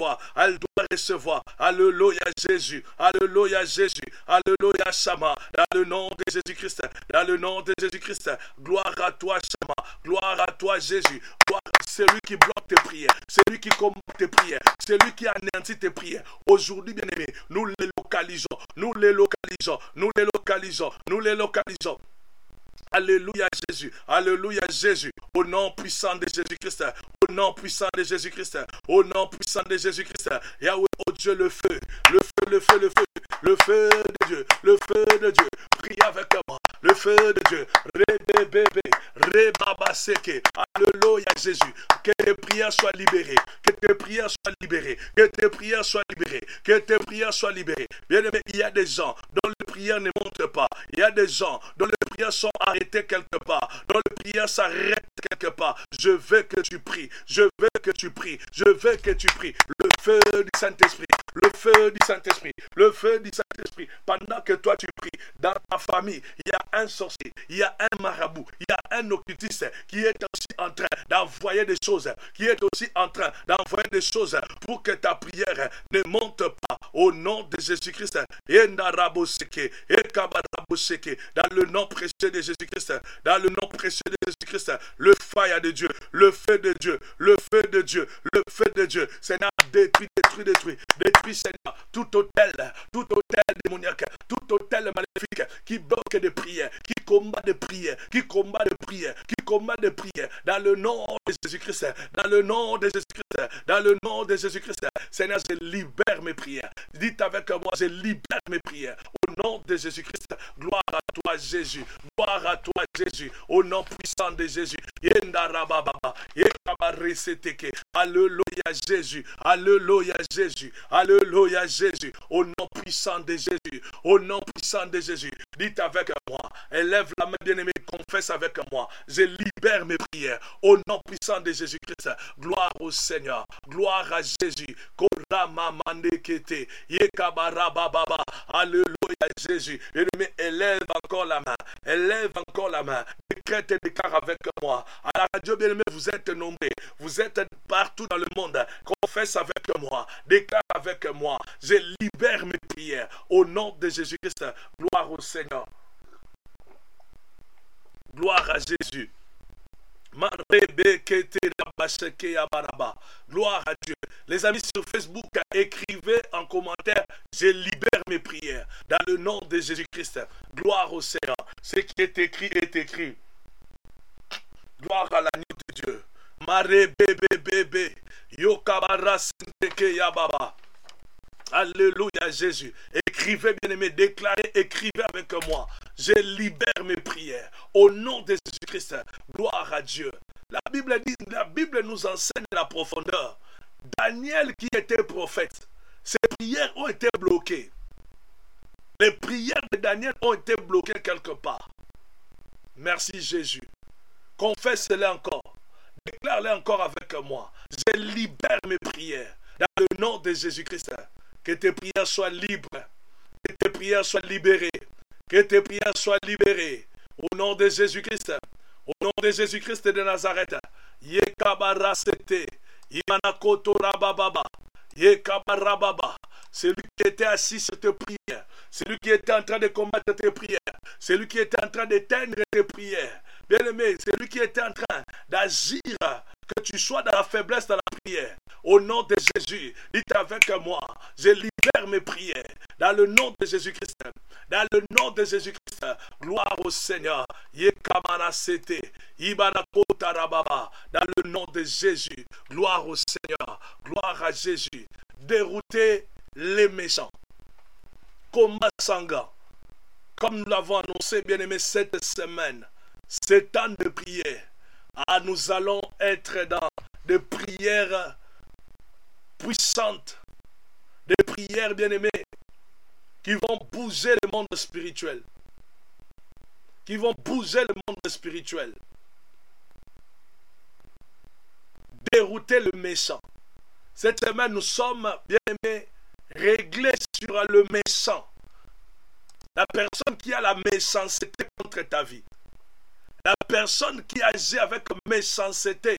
recevoir, alléluia Jésus, alléluia Jésus, alléluia Shama, dans le nom de Jésus-Christ, dans le nom de Jésus-Christ, gloire à toi Shama, gloire à toi Jésus, gloire à celui qui bloque tes prières, celui qui combat tes prières, celui qui anéantit tes prières. Aujourd'hui, bien-aimés, nous les localisons, nous les localisons, nous les localisons, nous les localisons. Alléluia Jésus, alléluia Jésus, au nom puissant de Jésus-Christ, au nom puissant de Jésus-Christ, au nom puissant de Jésus-Christ. Yahweh, oh Dieu, le feu, le feu, le feu, le feu, le feu de Dieu, le feu de Dieu. Prie avec moi, le feu de Dieu. Rebébébé, rebabaseke, alléluia Jésus. Que tes prières soient libérées, que tes prières soient libérées, que tes prières soient libérées, que tes prières soient libérées. Bien aimé, il y a des gens dont les prières ne montent pas, il y a des gens dont les prières sont arrêtées quelque part, dont les prières s'arrêtent quelque part. Je veux que tu pries, je veux que tu pries, je veux que tu pries. Le feu du Saint-Esprit, le feu du Saint-Esprit, le feu du Saint-Esprit. Pendant que toi tu pries, dans ta famille, il y a un sorcier, il y a un marabout, il y a un occultiste qui est aussi en train d'envoyer des choses, qui est aussi en train d'envoyer des choses pour que ta prière ne monte pas. Au nom de Jésus-Christ, dans le nom précieux de Jésus-Christ, dans le nom précieux de Jésus-Christ, le feu de Dieu, le feu de Dieu, le feu de Dieu, le feu de Dieu. Seigneur, détruis, Seigneur, tout hôtel démoniaque, tout hôtel maléfique qui bloque des prières, qui combat des prières, qui combat des prières, qui combat des prières, dans le nom de Jésus-Christ, dans le nom de Jésus-Christ, dans le nom de Jésus-Christ. Seigneur, je libère mes prières. Dites avec moi, je libère mes prières. Au nom de Jésus-Christ, gloire à toi Jésus, gloire à toi Jésus, au nom puissant de Jésus. Yenda rababa, yekaba Alléluia Jésus, alléluia Jésus, alléluia Jésus, au nom puissant de Jésus, au nom puissant de Jésus. Dites avec moi, élève la main bien-aimée, confesse avec moi, je libère mes prières, au nom puissant de Jésus-Christ. Gloire au Seigneur, gloire à Jésus. Alléluia Jésus. Bien-aimé, élève encore la main, élève encore la main, décrète et déclare avec moi. À la radio, bien-aimé, vous êtes nombreux, vous êtes partout dans le monde. Confesse avec moi, déclare avec moi. Je libère mes prières au nom de Jésus-Christ. Gloire au Seigneur. Gloire à Jésus. Gloire à Dieu. Les amis sur Facebook, écrivez en commentaire, je libère mes prières dans le nom de Jésus-Christ. Gloire au Seigneur. Ce qui est écrit est écrit. Gloire à l'agneau de Dieu. Mare bébé bébé. Yokabara senteke yababa. Alléluia Jésus. Écrivez bien-aimé, déclarez, écrivez avec moi. Je libère mes prières au nom de Jésus-Christ. Gloire à Dieu. La Bible dit, la Bible nous enseigne la profondeur. Daniel qui était prophète, ses prières ont été bloquées. Les prières de Daniel ont été bloquées quelque part. Merci Jésus. Confesse-les encore. Déclare-les encore avec moi. Je libère mes prières dans le nom de Jésus-Christ. Que tes prières soient libres. Que tes prières soient libérées. Que tes prières soient libérées. Au nom de Jésus-Christ. Au nom de Jésus-Christ de Nazareth. Yekabarasete. Imanakotorababa. Yekabarababa. Celui qui était assis sur tes prières. Celui qui était en train de combattre tes prières. Celui qui était en train d'éteindre tes prières. Bien-aimé, celui qui était en train d'agir, que tu sois dans la faiblesse de la prière. Au nom de Jésus, dites avec moi, je libère mes prières. Dans le nom de Jésus-Christ. Dans le nom de Jésus-Christ. Gloire au Seigneur. Yekamanasete. Ibanakotarababa. Dans le nom de Jésus. Gloire au Seigneur. Gloire à Jésus. Dérouter les méchants. Combat sanguin. Comme nous l'avons annoncé, bien-aimé, cette semaine. C'est temps de prière. Ah, nous allons être dans des prières puissantes, des prières bien-aimées qui vont bouger le monde spirituel, qui vont bouger le monde spirituel, dérouter le méchant. Cette semaine, nous sommes bien-aimés réglés sur le méchant, la personne qui a la méchanceté contre ta vie. La personne qui agit avec méchanceté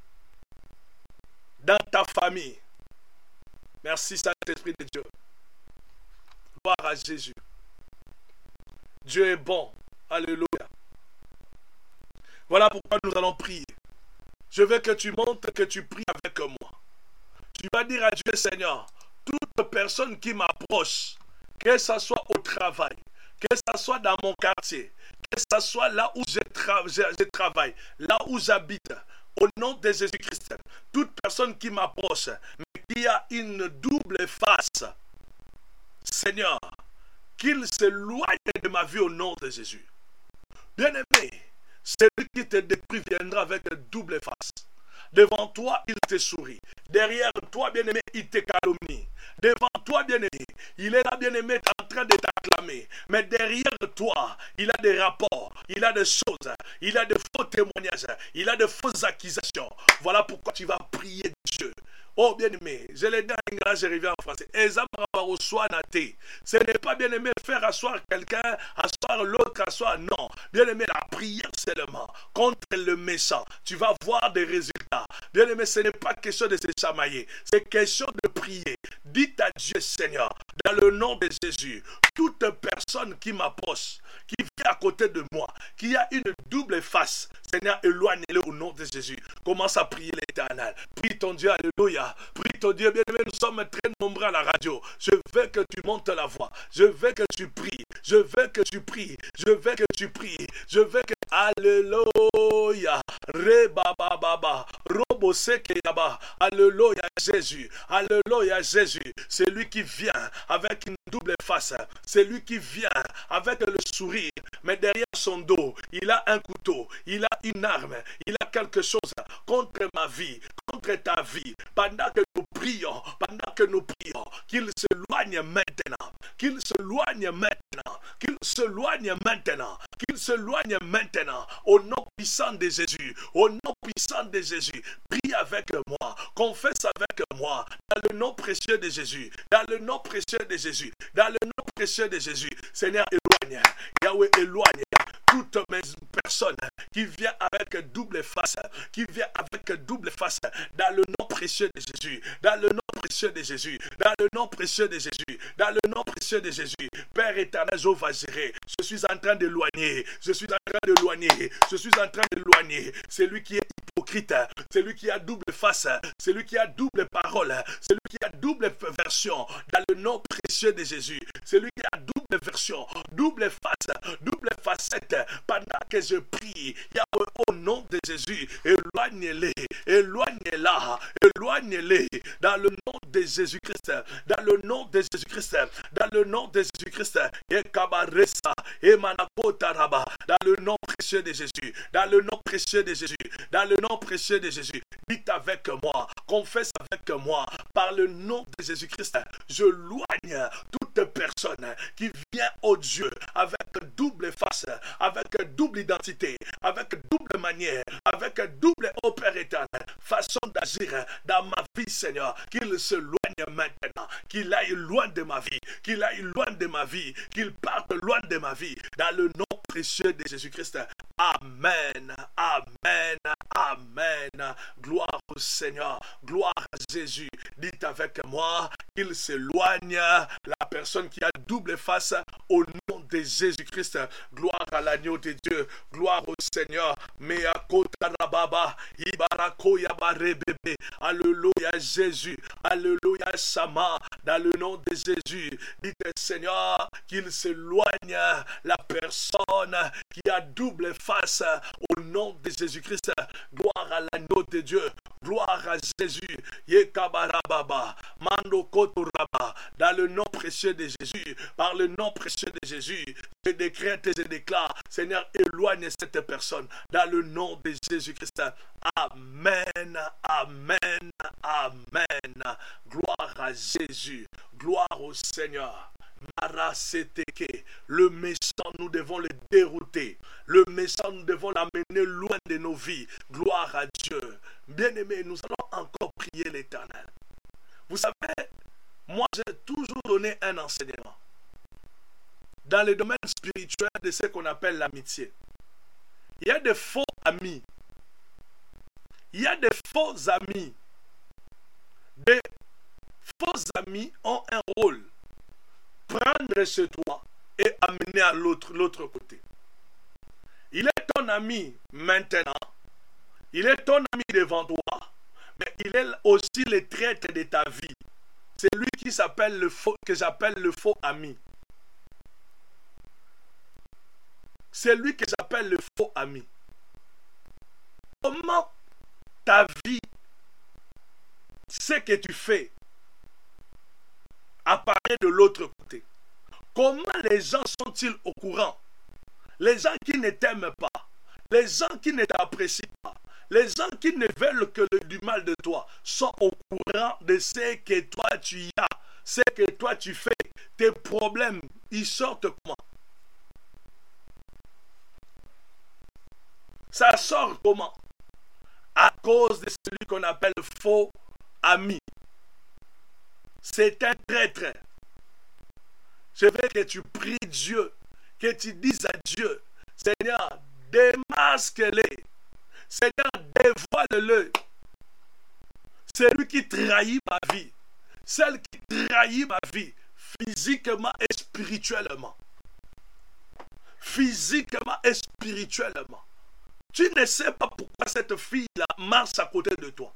dans ta famille. Merci Saint-Esprit de Dieu. Gloire à Jésus. Dieu est bon. Alléluia. Voilà pourquoi nous allons prier. Je veux que tu montres que tu pries avec moi. Tu vas dire à Dieu, Seigneur, toute personne qui m'approche, que ce soit au travail, que ce soit dans mon quartier, que ce soit là où je travaille, là où j'habite, au nom de Jésus-Christ, toute personne qui m'approche, mais qui a une double face, Seigneur, qu'il s'éloigne de ma vie au nom de Jésus. Bien-aimé, celui qui te détruit viendra avec une double face. Devant toi, il te sourit. Derrière toi, bien-aimé, il te calomnie. Devant toi, bien-aimé, il est là, bien-aimé, en train de t'acclamer. Mais derrière toi, il a des rapports, il a des choses, il a de faux témoignages, il a de fausses accusations. Voilà pourquoi tu vas prier Dieu. Oh bien-aimé, je l'ai dit en anglais, je reviens en français. Ce n'est pas bien-aimé faire asseoir quelqu'un, asseoir l'autre, asseoir. Non, bien-aimé, la prière seulement contre le méchant. Tu vas voir des résultats. Bien-aimé, ce n'est pas question de se chamailler. C'est question de prier. Dites à Dieu, Seigneur, dans le nom de Jésus, toute personne qui m'approche, qui vient à côté de moi, qui a une double face, Seigneur, éloigne-le au nom de Jésus. Commence à prier l'Éternel. Prie ton Dieu, alléluia. Prie ton Dieu, bien-aimé, nous sommes très nombreux à la radio. Je veux que tu montes la voix. Je veux que tu pries. Je veux que tu pries. Je veux que tu pries. Je veux que... Alléluia. Re-ba-ba-ba-ba. Robo Sekeyaba. Alléluia Jésus. Alléluia Jésus. C'est lui qui vient avec une double face. C'est lui qui vient avec le sourire. Mais derrière son dos, il a un couteau. Il a une arme. Il a quelque chose contre ma vie, contre ta vie. Pendant que nous prions, qu'il s'éloigne maintenant. Qu'il s'éloigne maintenant. Qu'il s'éloigne maintenant. Qu'il s'éloigne maintenant. Au nom puissant de Jésus. Au nom puissant de Jésus. Prie avec moi. Confesse avec moi. Dans le nom précieux de Jésus. Dans le nom précieux de Jésus. Dans le nom précieux de Jésus. Seigneur, éloigne. Yahweh, éloigne toutes mes personnes qui viennent avec double face. Qui viennent avec double face. Dans le nom précieux de Jésus. Dans le nom précieux de Jésus. Dans le nom précieux de Jésus. Dans le nom précieux de Jésus. Père éternel, je vais gérer. Je suis en train d'éloigner. Je suis en train d'éloigner. Je suis en train d'éloigner. C'est lui qui est hypocrite. C'est lui qui a double face. C'est lui qui a double parole. C'est lui qui a double version. Dans le nom précieux de Jésus. C'est lui qui a double version. Double face. Double facette. Pendant que je prie. Yahweh, au nom de Jésus. Éloigne-les. Éloigne-la. Éloigne-les. Dans le nom de Jésus-Christ. Dans le nom de Jésus-Christ. Dans le nom de Jésus-Christ. Et Kabaresa. Et Manakotaraba. Dans le nom précieux de Jésus. Dans le nom précieux de Jésus. Dans le nom précieux de Jésus. Dites avec moi. Confesse avec moi. Par le nom de Jésus-Christ. Je loigne toute personne qui vient au Dieu avec double face, avec double identité, avec double manière, avec double Père éternel, façon d'agir dans ma vie, Seigneur, qu'il se loigne maintenant, qu'il aille loin de ma vie, qu'il aille loin de ma vie, qu'il parte loin de ma vie, dans le nom précieux de Jésus-Christ. Amen, amen, amen. Gloire au Seigneur, gloire à Jésus. Dites avec moi qu'il s'éloigne, la personne qui a double face, au nom de Jésus-Christ. Gloire à l'agneau de Dieu, gloire au Seigneur. Alléluia Jésus, alléluia Sama, dans le nom de Jésus. Dites Seigneur qu'il s'éloigne, la personne qui a double face, au nom de Jésus-Christ. Gloire à l'agneau de Dieu, gloire à Jésus. Yekabarababa, Mando Kotoraba, dans le nom précieux de Jésus, par le nom précieux de Jésus, je décrète et je déclare, Seigneur, éloigne cette personne, dans le nom de Jésus-Christ. Amen, amen, amen. Gloire à Jésus, gloire au Seigneur. Le méchant, nous devons le dérouter. Le méchant, nous devons l'amener loin de nos vies. Gloire à Dieu. Bien-aimés, nous allons encore prier l'Éternel. Vous savez, moi j'ai toujours donné un enseignement dans le domaine spirituel de ce qu'on appelle l'amitié. Il y a des faux amis. Il y a des faux amis. Des faux amis ont un rôle. Prendre chez toi et amener à l'autre côté. Il est ton ami maintenant. Il est ton ami devant toi. Mais il est aussi le traître de ta vie. C'est lui qui s'appelle le faux, que j'appelle le faux ami. C'est lui que j'appelle le faux ami. Comment ta vie, ce que tu fais, apparaît de l'autre côté? Comment les gens sont-ils au courant? Les gens qui ne t'aiment pas, les gens qui ne t'apprécient pas, les gens qui ne veulent que du mal de toi sont au courant de ce que toi tu as, ce que toi tu fais. Tes problèmes, ils sortent comment? Ça sort comment? À cause de celui qu'on appelle faux ami. C'est un traître. Je veux que tu pries Dieu, que tu dises à Dieu, Seigneur, démasque-les. Seigneur, dévoile-le. C'est lui qui trahit ma vie. Celle qui trahit ma vie, physiquement et spirituellement. Physiquement et spirituellement. Tu ne sais pas pourquoi cette fille-là marche à côté de toi.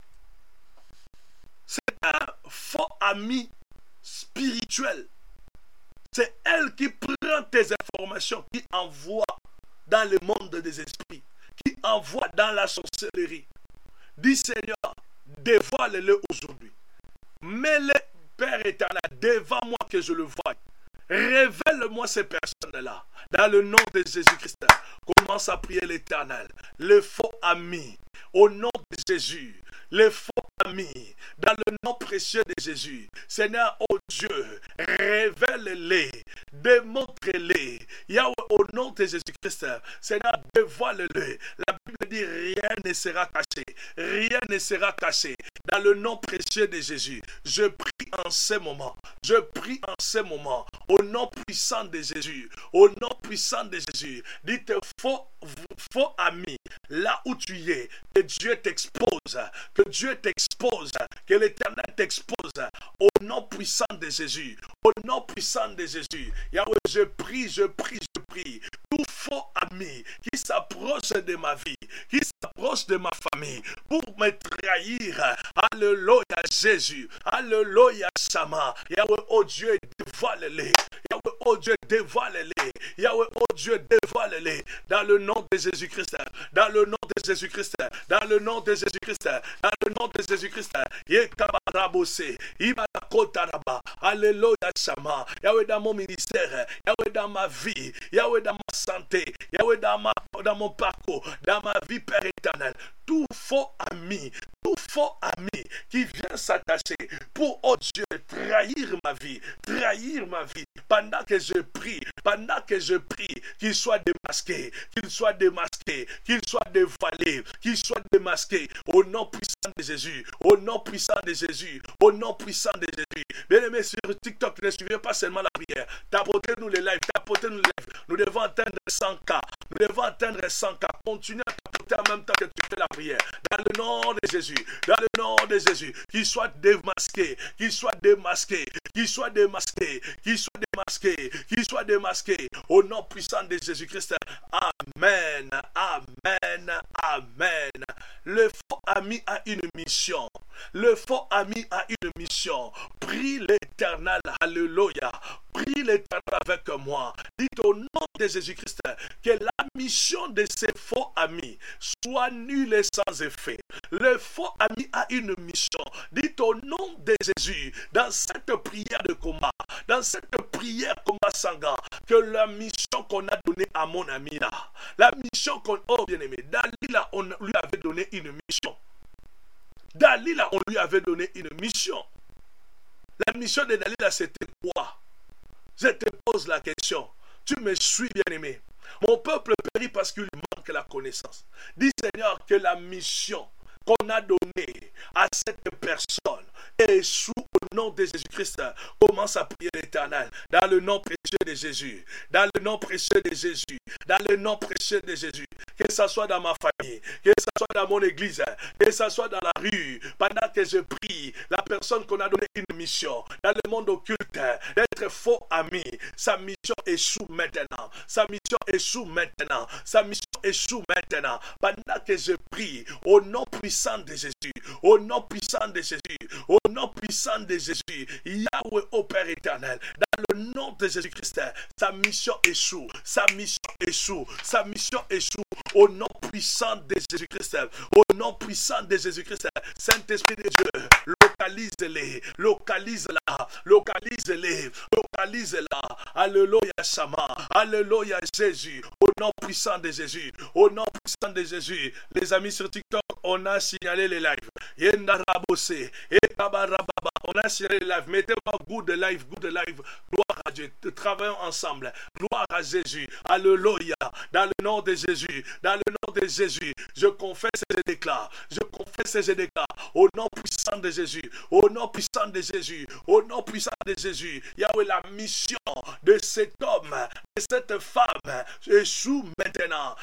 C'est un faux ami spirituel. C'est elle qui prend tes informations, qui envoie dans le monde des esprits, qui envoie dans la sorcellerie, Dis Seigneur, dévoile-le aujourd'hui. Mets-le, Père éternel, devant moi que je le voie. Révèle-moi ces personnes-là. Dans le nom de Jésus-Christ, commence à prier l'Éternel. Le faux ami, au nom de Jésus. Les faux amis, dans le nom précieux de Jésus. Seigneur, oh Dieu, révèle-les, démontre-les. Yahweh, au nom de Jésus-Christ, Seigneur, dévoile-le. La Bible dit, rien ne sera caché. Rien ne sera caché. Dans le nom précieux de Jésus, je prie en ce moment. Je prie en ce moment, au nom puissant de Jésus. Au nom puissant de Jésus. Dites, faux ami, là où tu es, que Dieu t'expose, que Dieu t'expose, que l'Éternel t'expose, au nom puissant de Jésus, au nom puissant de Jésus. Yahweh, je prie, je prie, je prie. Tout faux ami qui s'approche de ma vie, qui s'approche de ma famille, pour me trahir, alléluia Jésus, alléluia Sama. Yahweh, oh Dieu, dévoile-les. Yahweh, oh Dieu, dévoile-les. Yahweh, oh Dieu, dévoile-les. Dans le nom de Jésus-Christ, dans le nom de Jésus-Christ, dans le nom de Jésus-Christ, dans le nom de Jésus-Christ. Yekabarabose, Ibarakotaraba, alléluia Sama. Yahweh, dans mon ministère, Yahweh, dans ma vie, Yahweh, dans ma santé, Yahweh, dans mon parcours, dans ma vie, Père éternel. Tout faux ami qui vient s'attacher pour, oh Dieu, trahir ma vie, pendant que je prie, qu'il soit démasqué, qu'il soit dévoilé, qu'il soit démasqué, au nom puissant de Jésus, au nom puissant de Jésus, au nom puissant de Jésus. Bien-aimés, sur TikTok, ne suivez pas seulement la prière, tapotez-nous les lives, nous devons atteindre 100K, continuez à tapoter en même temps que tu fais la prière, dans le nom de Jésus, qu'il soit démasqué, au nom puissant de Jésus-Christ. Amen, amen, amen. Le faux ami a une mission. Prie l'Éternel, alléluia. Prie l'Éternel avec moi. Dites au nom de Jésus-Christ que la mission de ces faux amis soit nulle et sans effet. Le faux ami a une mission. Dites au nom de Jésus, dans cette prière de combat, sanguin, que la mission qu'on a donnée à mon ami là, la mission qu'on... Oh bien-aimé, Dalila, on lui avait donné une mission. La mission de Dalila, c'était quoi? Je te pose la question. Tu me suis, bien-aimé. Mon peuple périt parce qu'il lui manque la connaissance. Dis Seigneur que la mission qu'on a donnée à cette personne échoue au nom de Jésus-Christ. Commence à prier l'Éternel dans le nom précieux de Jésus. Que ce soit dans ma famille, que ce soit dans mon église, que ce soit dans la rue, pendant que je prie, la personne qu'on a donné une mission dans le monde occulte, d'être faux ami, sa mission échoue maintenant. Pendant que je prie, au nom puissant de Jésus, Yahweh au Père éternel, dans le nom de Jésus-Christ, sa mission échoue, au nom puissant de Jésus-Christ, Saint-Esprit de Dieu, localise-la, alléluia Shama, alléluia Jésus, au nom puissant de Jésus, les amis sur TikTok, on a signalé les lives, on a signalé les lives, mettez-moi good live, gloire à Dieu, travaillons ensemble, gloire à Jésus, alléluia, dans le nom de Jésus, je confesse et je déclare, au nom puissant de Jésus, Yahweh, la mission de cet homme, de cette femme, échoue maintenant,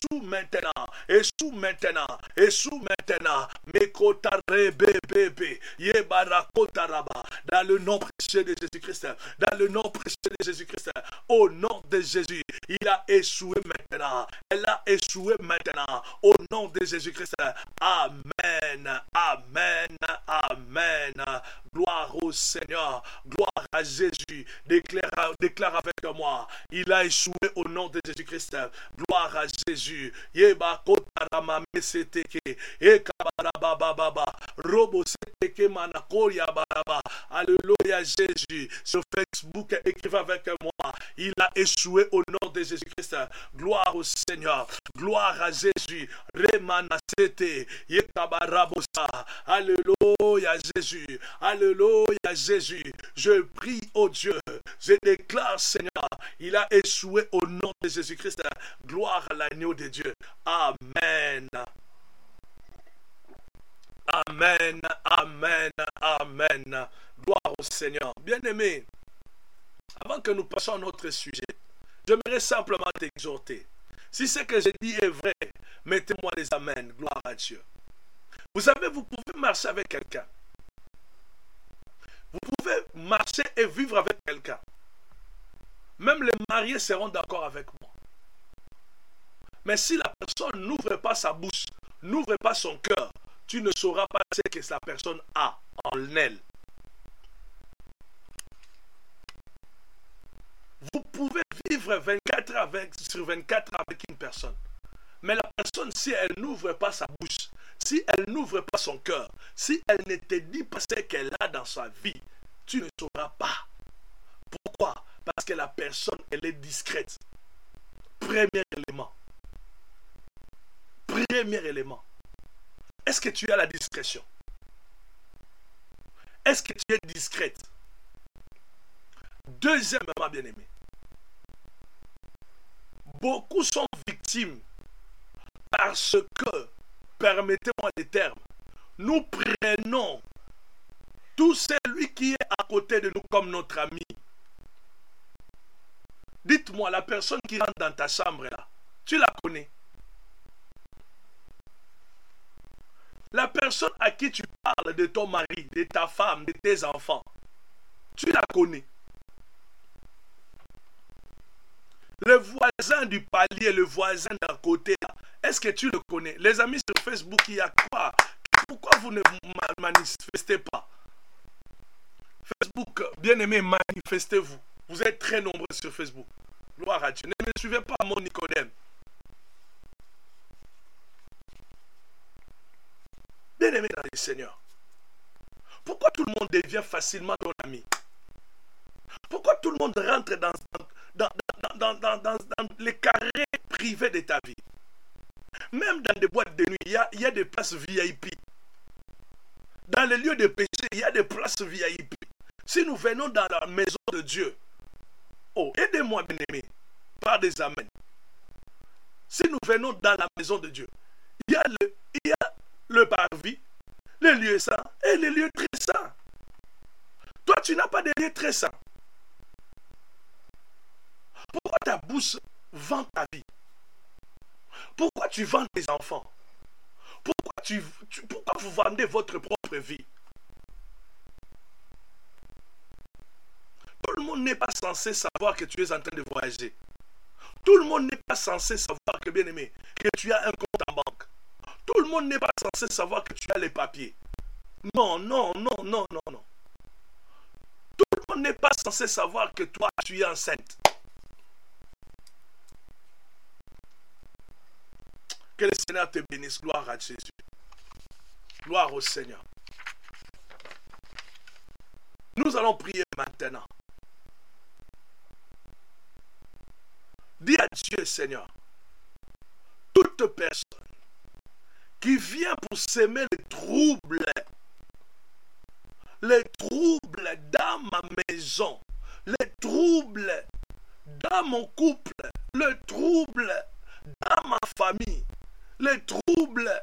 dans le nom précieux de Jésus-Christ, au nom de Jésus, il a échoué maintenant, elle a échoué maintenant, au nom de Jésus-Christ, amen, gloire au au Seigneur. Gloire à Jésus. Déclare avec moi. Il a échoué au nom de Jésus-Christ. Gloire à Jésus. Yeba kotarama meseteke. Ekabarabababa. Robo seteke manakoya baraba. Alléluia Jésus. Sur Facebook, écrivez avec moi. Il a échoué au nom de Jésus-Christ. Gloire au Seigneur. Gloire à Jésus. Remanasete. Yekabarabosa. Alléluia Jésus. Alléluia Jésus. Je prie au Dieu. Je déclare Seigneur. Il a échoué au nom de Jésus-Christ. Gloire à l'agneau de Dieu. Amen. Amen. Amen. Amen. Gloire au Seigneur. Bien-aimé, avant que nous passions à notre sujet, j'aimerais simplement t'exhorter. Si ce que j'ai dit est vrai, mettez-moi les amens. Gloire à Dieu. Vous savez, vous pouvez marcher avec quelqu'un. Vous pouvez marcher et vivre avec quelqu'un. Même les mariés seront d'accord avec moi. Mais si la personne n'ouvre pas sa bouche, n'ouvre pas son cœur, tu ne sauras pas ce que la personne a en elle. Vous pouvez vivre 24 heures sur 24 avec une personne. Mais la personne, si elle n'ouvre pas sa bouche, si elle n'ouvre pas son cœur, si elle ne te dit pas ce qu'elle a dans sa vie, tu ne sauras pas. Pourquoi? Parce que la personne, elle est discrète. Premier élément. Premier élément. Est-ce que tu as la discrétion? Est-ce que tu es discrète? Deuxièmement, bien-aimé, beaucoup sont victimes parce que, permettez-moi les termes, nous prenons tout celui qui est à côté de nous comme notre ami. Dites-moi, la personne qui rentre dans ta chambre là, tu la connais? La personne à qui tu parles de ton mari, de ta femme, de tes enfants, tu la connais? Le voisin du palier, le voisin d'à côté, est-ce que tu le connais? Les amis sur Facebook, il y a quoi? Pourquoi vous ne manifestez pas? Facebook, bien-aimé, manifestez-vous. Vous êtes très nombreux sur Facebook. Gloire à Dieu. Ne me suivez pas, mon Nicodème. Bien-aimé dans le Seigneur. Pourquoi tout le monde devient facilement ton ami? Pourquoi tout le monde rentre dans les carrés privés de ta vie? Même dans des boîtes de nuit, il y a des places VIP. Dans les lieux de péché, il y a des places VIP. Si nous venons dans la maison de Dieu, oh, aidez-moi bien-aimé, par des amens. Si nous venons dans la maison de Dieu, il y a le parvis, les lieux saints et les lieux très saints. Toi, tu n'as pas de lieux très saints. Pourquoi ta bouche vend ta vie? Pourquoi tu vends tes enfants? Pourquoi vous vendez votre propre vie? Tout le monde n'est pas censé savoir que tu es en train de voyager. Tout le monde n'est pas censé savoir que, bien aimé, que tu as un compte en banque. Tout le monde n'est pas censé savoir que tu as les papiers. Non, non, non, non, non, non. Tout le monde n'est pas censé savoir que toi, tu es enceinte. Que le Seigneur te bénisse. Gloire à Jésus. Gloire au Seigneur. Nous allons prier maintenant. Dis à Dieu, Seigneur, toute personne qui vient pour s'aimer les troubles dans ma maison, les troubles dans mon couple, les troubles dans ma famille, les troubles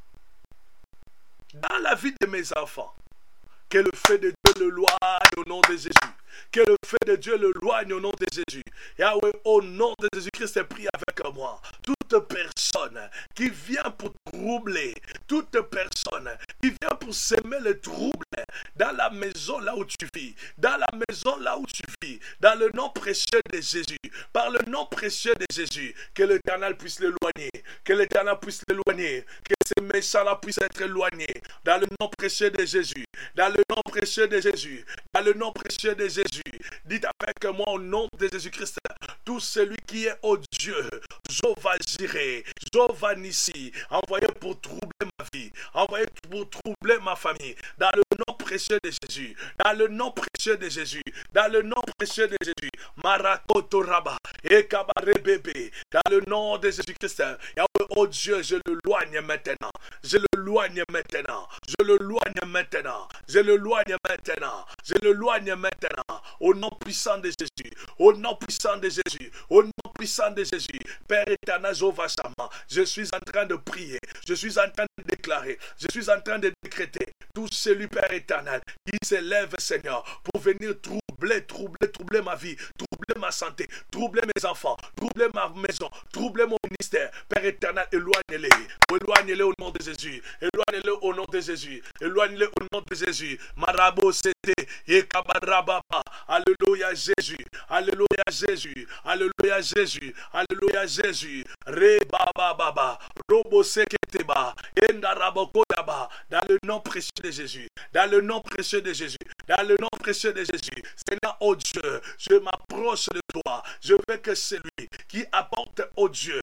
dans la vie de mes enfants, que le feu de Dieu le loigne au nom de Jésus. Que le feu de Dieu le loigne au nom de Jésus. Yahweh, au nom de Jésus-Christ, prie avec moi. Toute personne qui vient pour troubler, toute personne qui vient pour s'aimer le trouble dans la maison là où tu vis, dans la maison là où tu vis, dans le nom précieux de Jésus, par le nom précieux de Jésus, que l'Éternel puisse l'éloigner, que l'Éternel puisse l'éloigner, que ces méchants là puissent être éloignés, dans le nom précieux de Jésus, dans le nom précieux de Jésus, dans le nom précieux de Jésus. Dites avec moi au nom de Jésus-Christ, tout celui qui est au Dieu, Jéhovah Jireh, Jéhovah Nissi, envoyé pour troubler ma vie, envoyé pour troubler ma famille, dans le nom précieux de Jésus, dans le nom précieux de Jésus, dans le nom précieux de Jésus, Marakoto Rabba, Ekabare Bébé, dans le nom de Jésus-Christ, Yahweh, oh Dieu, je le loigne maintenant, je le loigne maintenant, je le loigne maintenant, je le loigne maintenant, je le loigne maintenant, au nom puissant de Jésus, au nom puissant de Jésus, au nom puissant de Jésus, Père éternel, Jéhovah Shammah, je suis en train de prier, je suis en train de déclarer, je suis en train de décréter, tout celui, Père éternel, qui s'élève, Seigneur, pour venir troubler ma vie, troubler ma santé, troubler mes enfants, troubler ma maison, troubler mon ministère, Père éternel, éloigne-les, éloigne-les au nom de Jésus, éloigne-les au nom de Jésus, éloigne-les au nom de Jésus, Marabo Sete, Ekabarababa, Alléluia Jésus, Alléluia Jésus, Alléluia Jésus, Alléluia Jésus, Reba Baba, Robo Seketeba, Endarabokoyaba, dans le nom précieux de Jésus, dans le nom précieux de Jésus, dans le nom précieux de Jésus, Seigneur, oh Dieu, je m'approche de toi, je veux que celui qui apporte au Dieu,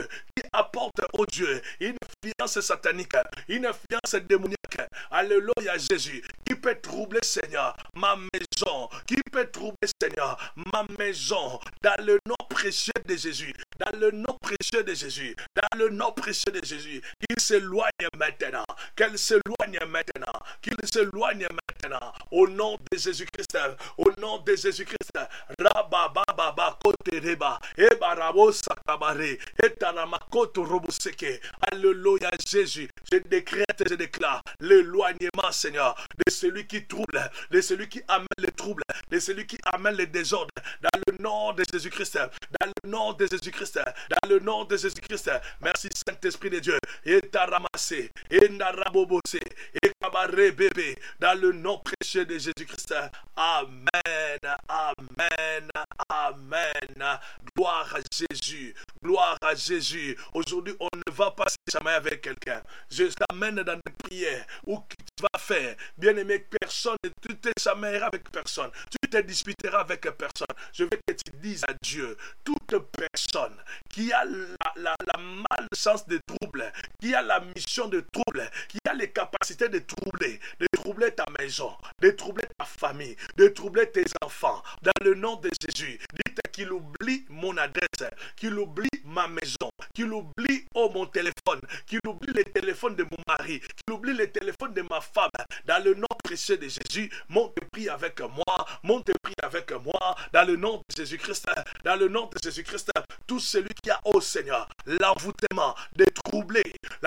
une influence satanique, une influence démoniaque, alléluia Jésus, qui peut troubler, Seigneur, ma maison, qui peut troubler, Seigneur, ma maison, dans le nom précieux de Jésus, dans le nom précieux de Jésus, dans le nom précieux de Jésus, qu'il s'éloigne maintenant, qu'elle s'éloigne maintenant, qu'il s'éloigne maintenant, au nom de Jésus-Christ, au nom de Jésus-Christ, Rababa Kotereba, Ebarabo Sakabare, Etaramakoto Robuseke, alléluia Jésus, je décrète, je déclare l'éloignement, Seigneur, de celui qui trouble, de celui qui amène le trouble, de celui qui amène le désordre, dans le nom de Jésus-Christ, dans le nom de Jésus-Christ, dans le nom de Jésus-Christ. Merci Saint-Esprit de Dieu, et t'a ramassé, et n'a rabobosé, et cabaret bébé, dans le nom précieux de Jésus-Christ. Amen, amen, amen. Gloire à Jésus, gloire à Jésus. Aujourd'hui, on ne va pas se chamailler avec quelqu'un. Je t'amène dans des prières où tu vas faire. Bien-aimé, personne, tu te chamailleras avec personne. Tu te disputeras avec personne. Je veux que tu dises à Dieu, toute personne qui a la malchance de troubler, qui a la mission de troubler, qui a les capacités de troubler ta maison, de troubler ta famille, de troubler tes enfants, dans le nom de Jésus. Dites qu'il oublie mon adresse, qu'il oublie ma maison, qu'il oublie mon téléphone, qu'il oublie les téléphones de mon mari, qu'il oublie les téléphones de ma femme, dans le nom précieux de Jésus. Monte prie avec moi, monte prie avec moi, dans le nom de Jésus-Christ, dans le nom de Jésus-Christ. Tout celui qui a, oh Seigneur, l'envoûtement de troubler,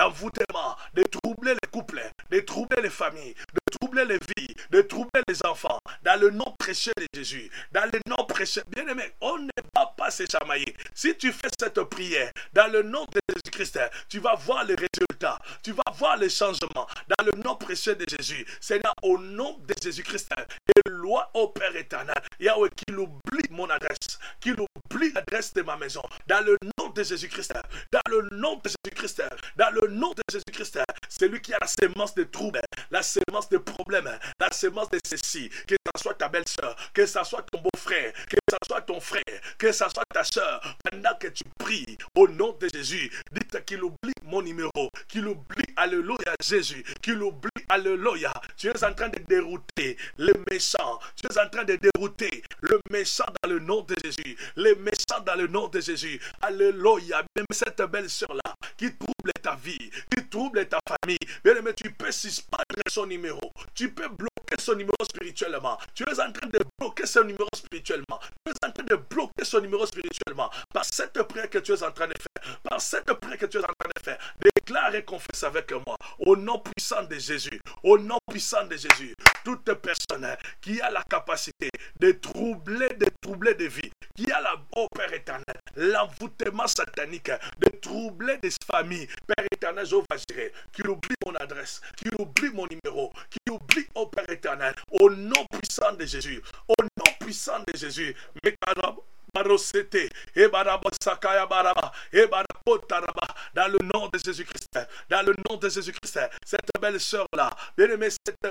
les couples, de troubler les familles, de troubler les vies, de troubler les enfants, dans le nom précieux de Jésus, dans le nom précieux. Bien-aimé, on ne va pas se chamailler. Si tu fais cette prière, dans le nom de Jésus-Christ, tu vas voir les résultats, tu vas voir les changements, dans le nom précieux de Jésus. Seigneur, au nom de Jésus-Christ, et loi au Père éternel, Yahweh, qu'il oublie mon adresse, qu'il oublie l'adresse de ma maison, dans le nom de Jésus-Christ, dans le nom de Jésus-Christ, dans le nom de Jésus-Christ. Celui qui a la sémence de troubles, la sémence de problèmes, la sémence de ceci, que ce soit ta belle-sœur, que ce soit ton beau-frère, que ce soit ton frère, que ce soit ta sœur, pendant que tu pries au nom de Jésus, dites qu'il oublie mon numéro, qu'il oublie, alléluia Jésus, qu'il oublie, alléluia. Tu es en train de dérouter les méchants, tu es en train de dérouter le méchant dans le nom de Jésus, les méchants dans le nom de Jésus, alléluia. Même cette belle-sœur-là qui trouble ta vie, qui trouble ta famille, bien aimé, tu peux suspendre son numéro, tu peux bloquer son numéro spirituellement, tu es en train de bloquer son numéro spirituellement, tu es en train de bloquer son numéro spirituellement, par cette prière que tu es en train de faire, par cette prière que tu es en train de faire, déclare et confesse avec moi, au nom puissant de Jésus, au nom puissant de Jésus, toute personne qui a la capacité de troubler des vies, qui a la, oh Père éternel, l'envoûtement satanique, de troubler des familles, Père éternel, Jéhovah Jireh, qu'il oublie mon adresse, qu'il oublie mon numéro, qu'il oublie, oh Père éternel, au nom puissant de Jésus, au nom puissant de Jésus, Barosete, Ebaraba Sakaya Baraba, Ebarakotaraba, dans le nom de Jésus-Christ, dans le nom de Jésus-Christ, cette belle sœur-là, bien-aimée,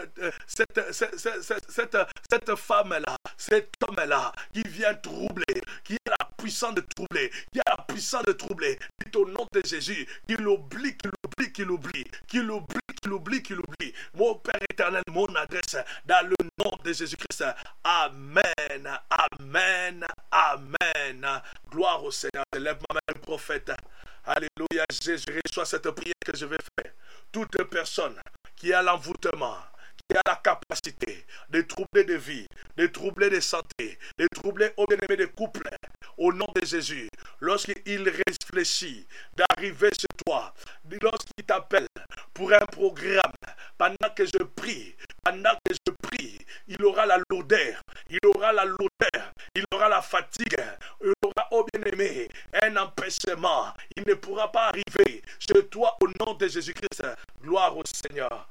cette femme-là, cet homme-là, qui vient troubler, qui a la puissance de troubler, qui a la puissance de troubler, dit au nom de Jésus, qu'il oublie, qu'il oublie, qu'il oublie, qu'il oublie, qu'il oublie, qu'il oublie. Mon Père éternel, mon adresse, dans le nom de Jésus-Christ. Amen, amen, amen. Gloire au Seigneur. Lève ma main, prophète. Alléluia, Jésus, reçois cette prière que je vais faire. Toute personne qui a l'envoûtement, qui a la capacité de troubler des vies, de troubler des santé, de troubler au bien-aimé des couples, au nom de Jésus, lorsqu'il réfléchit d'arriver chez toi, lorsqu'il t'appelle pour un programme, pendant que je prie, il aura la lourdeur, il aura la fatigue, il aura, au bien-aimé, un empêchement. Il ne pourra pas arriver chez toi au nom de Jésus-Christ. Gloire au Seigneur.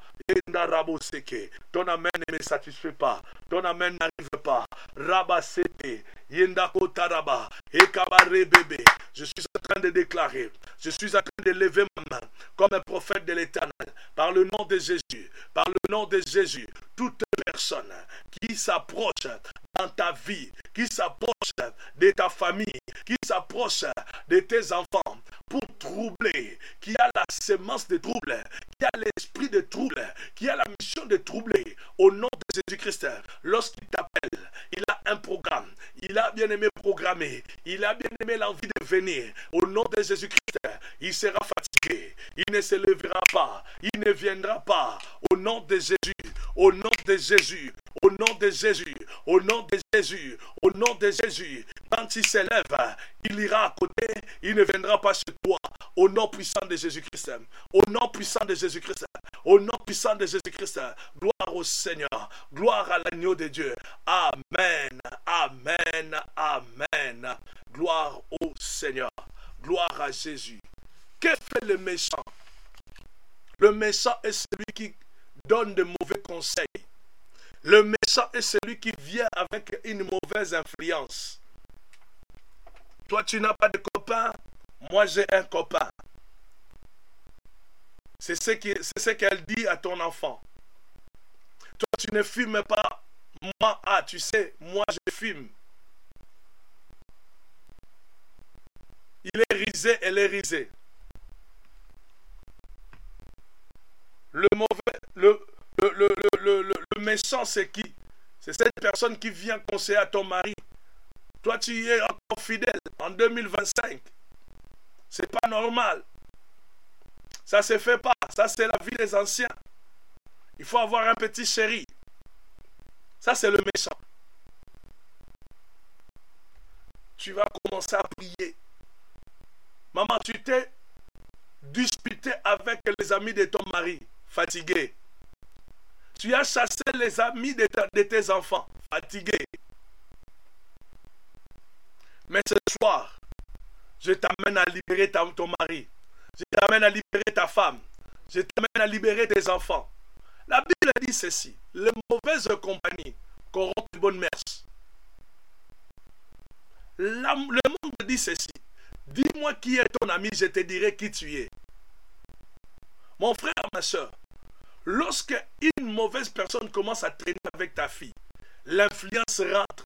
Ton amen ne me satisfait pas. Ton amen n'arrive pas. Rabasete, Yendako Taraba, Ekabare bébé. Je suis en train de déclarer, je suis en train de lever ma main comme un prophète de l'Éternel. Par le nom de Jésus, par le nom de Jésus, toute personne qui s'approche dans ta vie, qui s'approche de ta famille, qui s'approche de tes enfants pour troubler, qui a la sémence de trouble, qui a l'esprit de trouble, qui a la mission de troubler, au nom de Jésus-Christ, lorsqu'il t'appelle, il a un programme, il a bien aimé programmer, il a bien aimé l'envie de venir, au nom de Jésus-Christ, il sera fatigué, il ne se lèvera pas, il ne viendra pas, au nom de Jésus, au nom de Jésus, au nom de Jésus, au nom de Jésus, au nom de Jésus. Quand il s'élève, il ira à côté, il ne viendra pas chez toi. Au nom puissant de Jésus-Christ, au nom puissant de Jésus-Christ, au nom puissant de Jésus-Christ, gloire au Seigneur, gloire à l'agneau de Dieu. Amen, amen, amen. Gloire au Seigneur, gloire à Jésus. Que fait le méchant? Le méchant est celui qui donne de mauvais conseils. Le méchant est celui qui vient avec une mauvaise influence. Toi, tu n'as pas de copain, moi j'ai un copain. C'est ce qu'elle dit à ton enfant. Toi, tu ne fumes pas, moi, tu sais, moi je fume. Il est risé, elle est risée. Le méchant, c'est qui? C'est cette personne qui vient conseiller à ton mari. Toi, tu y es encore fidèle en 2025. C'est pas normal. Ça se fait pas. Ça, c'est la vie des anciens. Il faut avoir un petit chéri. Ça, c'est le méchant. Tu vas commencer à prier. Maman, tu t'es disputé avec les amis de ton mari, fatigué. Tu as chassé les amis de tes enfants, fatigués. Mais ce soir, je t'amène à libérer ton mari. Je t'amène à libérer ta femme. Je t'amène à libérer tes enfants. La Bible dit ceci: les mauvaises compagnies corrompent les bonnes mœurs. Le monde dit ceci: dis-moi qui est ton ami, je te dirai qui tu es. Mon frère, ma soeur, lorsque une mauvaise personne commence à traîner avec ta fille, l'influence rentre.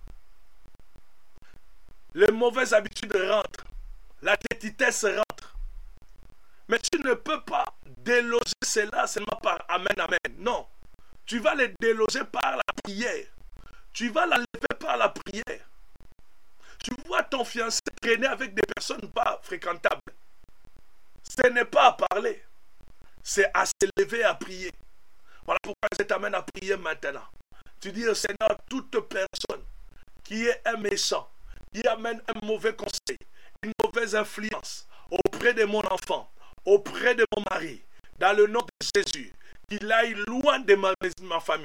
Les mauvaises habitudes rentrent. La tétitesse rentre. Mais tu ne peux pas déloger cela seulement par amen, amen. Non. Tu vas les déloger par la prière. Tu vas l'enlever par la prière. Tu vois ton fiancé traîner avec des personnes pas fréquentables. Ce n'est pas à parler. C'est à se lever à prier. Voilà pourquoi je t'amène à prier maintenant. Tu dis au Seigneur, toute personne qui est un méchant, qui amène un mauvais conseil, une mauvaise influence auprès de mon enfant, auprès de mon mari, dans le nom de Jésus, qu'il aille loin de ma famille,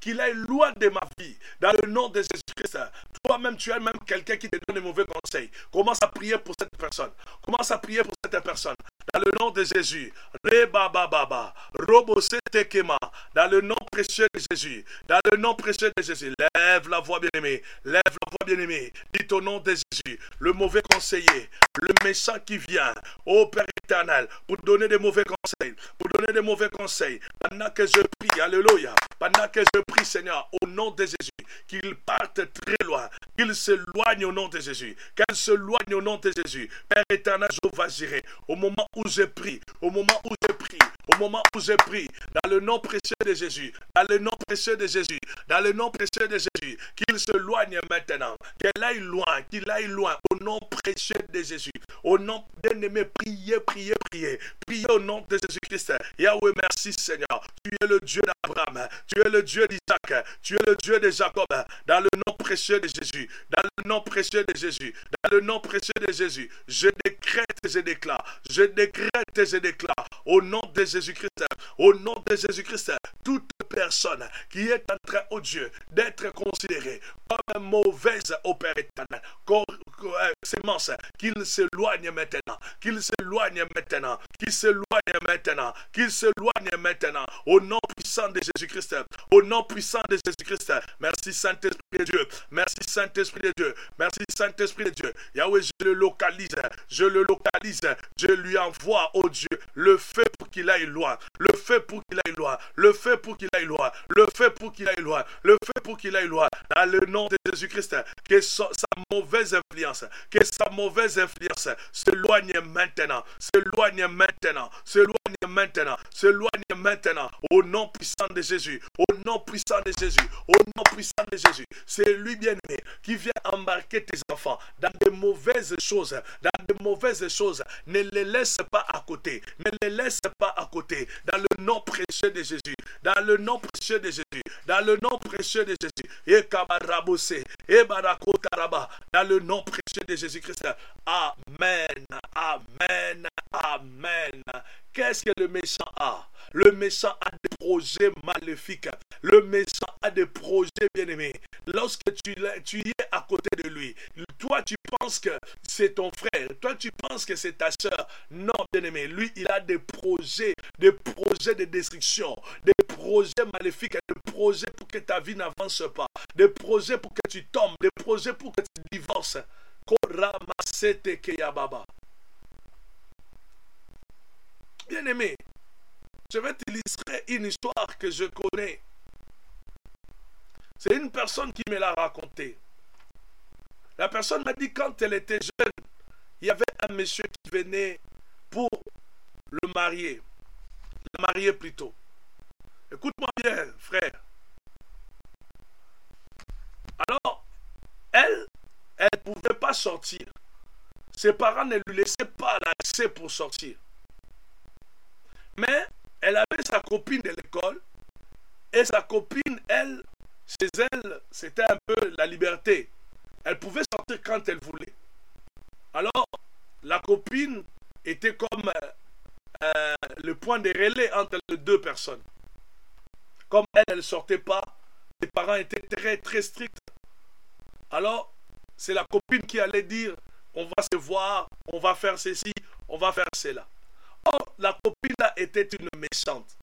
qu'il aille loin de ma vie. Dans le nom de Jésus-Christ. Toi-même, tu es même quelqu'un qui te donne des mauvais conseils. Commence à prier pour cette personne. Commence à prier pour cette personne. Dans le nom de Jésus. Rebababa. Robosetekema. Dans le nom précieux de Jésus. Dans le nom précieux de Jésus. Lève la voix bien-aimée. Lève la voix bien-aimée. Dis au nom de Jésus. Le mauvais conseiller. Le méchant qui vient. Ô Père éternel. Pour donner des mauvais conseils. Pour donner des mauvais conseils. Pendant que je prie. Alléluia. Pendant que je prie, Seigneur. Au nom de Jésus. Qu'il parte très loin. Qu'il s'éloigne au nom de Jésus. Qu'elle s'éloigne au nom de Jésus. Père éternel, je vais gérer. Au moment où je prie. Au moment où je prie. Au moment où je prie. Dans le nom précieux de Jésus. Dans le nom précieux de Jésus. Dans le nom précieux de Jésus. Qu'il s'éloigne maintenant. Qu'elle aille loin. Qu'il aille loin. Au nom précieux de Jésus. Au nom bien-aimé, priez, priez, priez. Priez au nom de Jésus-Christ. Yahweh, merci Seigneur. Tu es le Dieu d'Abraham. Tu es le Dieu d'Isaac. Tu es le Dieu de Jacob. Dans le nom précieux de Jésus. Dans le nom précieux de Jésus. Dans le nom précieux de Jésus. Je décrète et je déclare. Je décrète et je déclare. Au nom de Jésus-Christ. Au nom de Jésus-Christ. Toute personne qui est en train, oh Dieu, d'être considérée comme mauvaise au Père éternel. Sémence, qu'il s'éloigne maintenant. Qu'il s'éloigne maintenant. Qu'il s'éloigne maintenant. Qu'il s'éloigne maintenant. Au nom puissant de Jésus-Christ. Au nom puissant de Jésus-Christ. Merci Saint-Esprit de Dieu. Merci Saint-Esprit de Dieu. Merci Saint-Esprit de Dieu. Yahweh, je le localise. Je le localise. Je lui envoie, oh Dieu, le feu pour qu'il aille loin. Le feu pour qu'il aille loin. Le feu pour qu'il aille loin. Le feu pour qu'il aille loin. Le feu pour qu'il aille loin. Dans le nom de Jésus-Christ. Que sa mauvaise influence s'éloigne maintenant. S'éloigne maintenant. S'éloigne maintenant. S'éloigne maintenant. Au nom puissant de Jésus. Au nom puissant de Jésus. Au nom puissant de Jésus. C'est lui bien-aimé qui vient embarquer tes enfants dans de mauvaises choses. Dans de mauvaises choses. Ne les laisse pas à côté. Ne les laisse pas à côté. Dans le nom précieux de Jésus. Dans le nom précieux de Jésus. Dans le nom précieux de Jésus. Et kabarabose. Et barakotaraba. Dans le nom précieux de Jésus-Christ. Amen. Amen. Amen. Qu'est-ce que le méchant a? Le méchant a des projets maléfiques. Le méchant a des projets bien-aimés. Lorsque tu es à côté de lui, toi tu penses que c'est ton frère, toi tu penses que c'est ta soeur. Non, bien-aimé, lui il a des projets de destruction, des projets maléfiques, des projets pour que ta vie n'avance pas, des projets pour que tu tombes, des projets pour que tu divorces. Bien-aimé, je vais t'illustrer une histoire que je connais. C'est une personne qui me l'a raconté. La personne m'a dit quand elle était jeune, il y avait un monsieur qui venait pour le marier. Le marier plutôt. Écoute-moi bien, frère. Alors, elle ne pouvait pas sortir. Ses parents ne lui laissaient pas l'accès pour sortir. Mais elle avait sa copine de l'école. Et sa copine, elle, chez elle, c'était un peu la liberté. Elle pouvait sortir quand elle voulait. Alors, la copine était comme le point de relais entre les deux personnes. Comme elle ne sortait pas, les parents étaient très, très stricts. Alors, c'est la copine qui allait dire, on va se voir, on va faire ceci, on va faire cela. Or, la copine là était une méchante.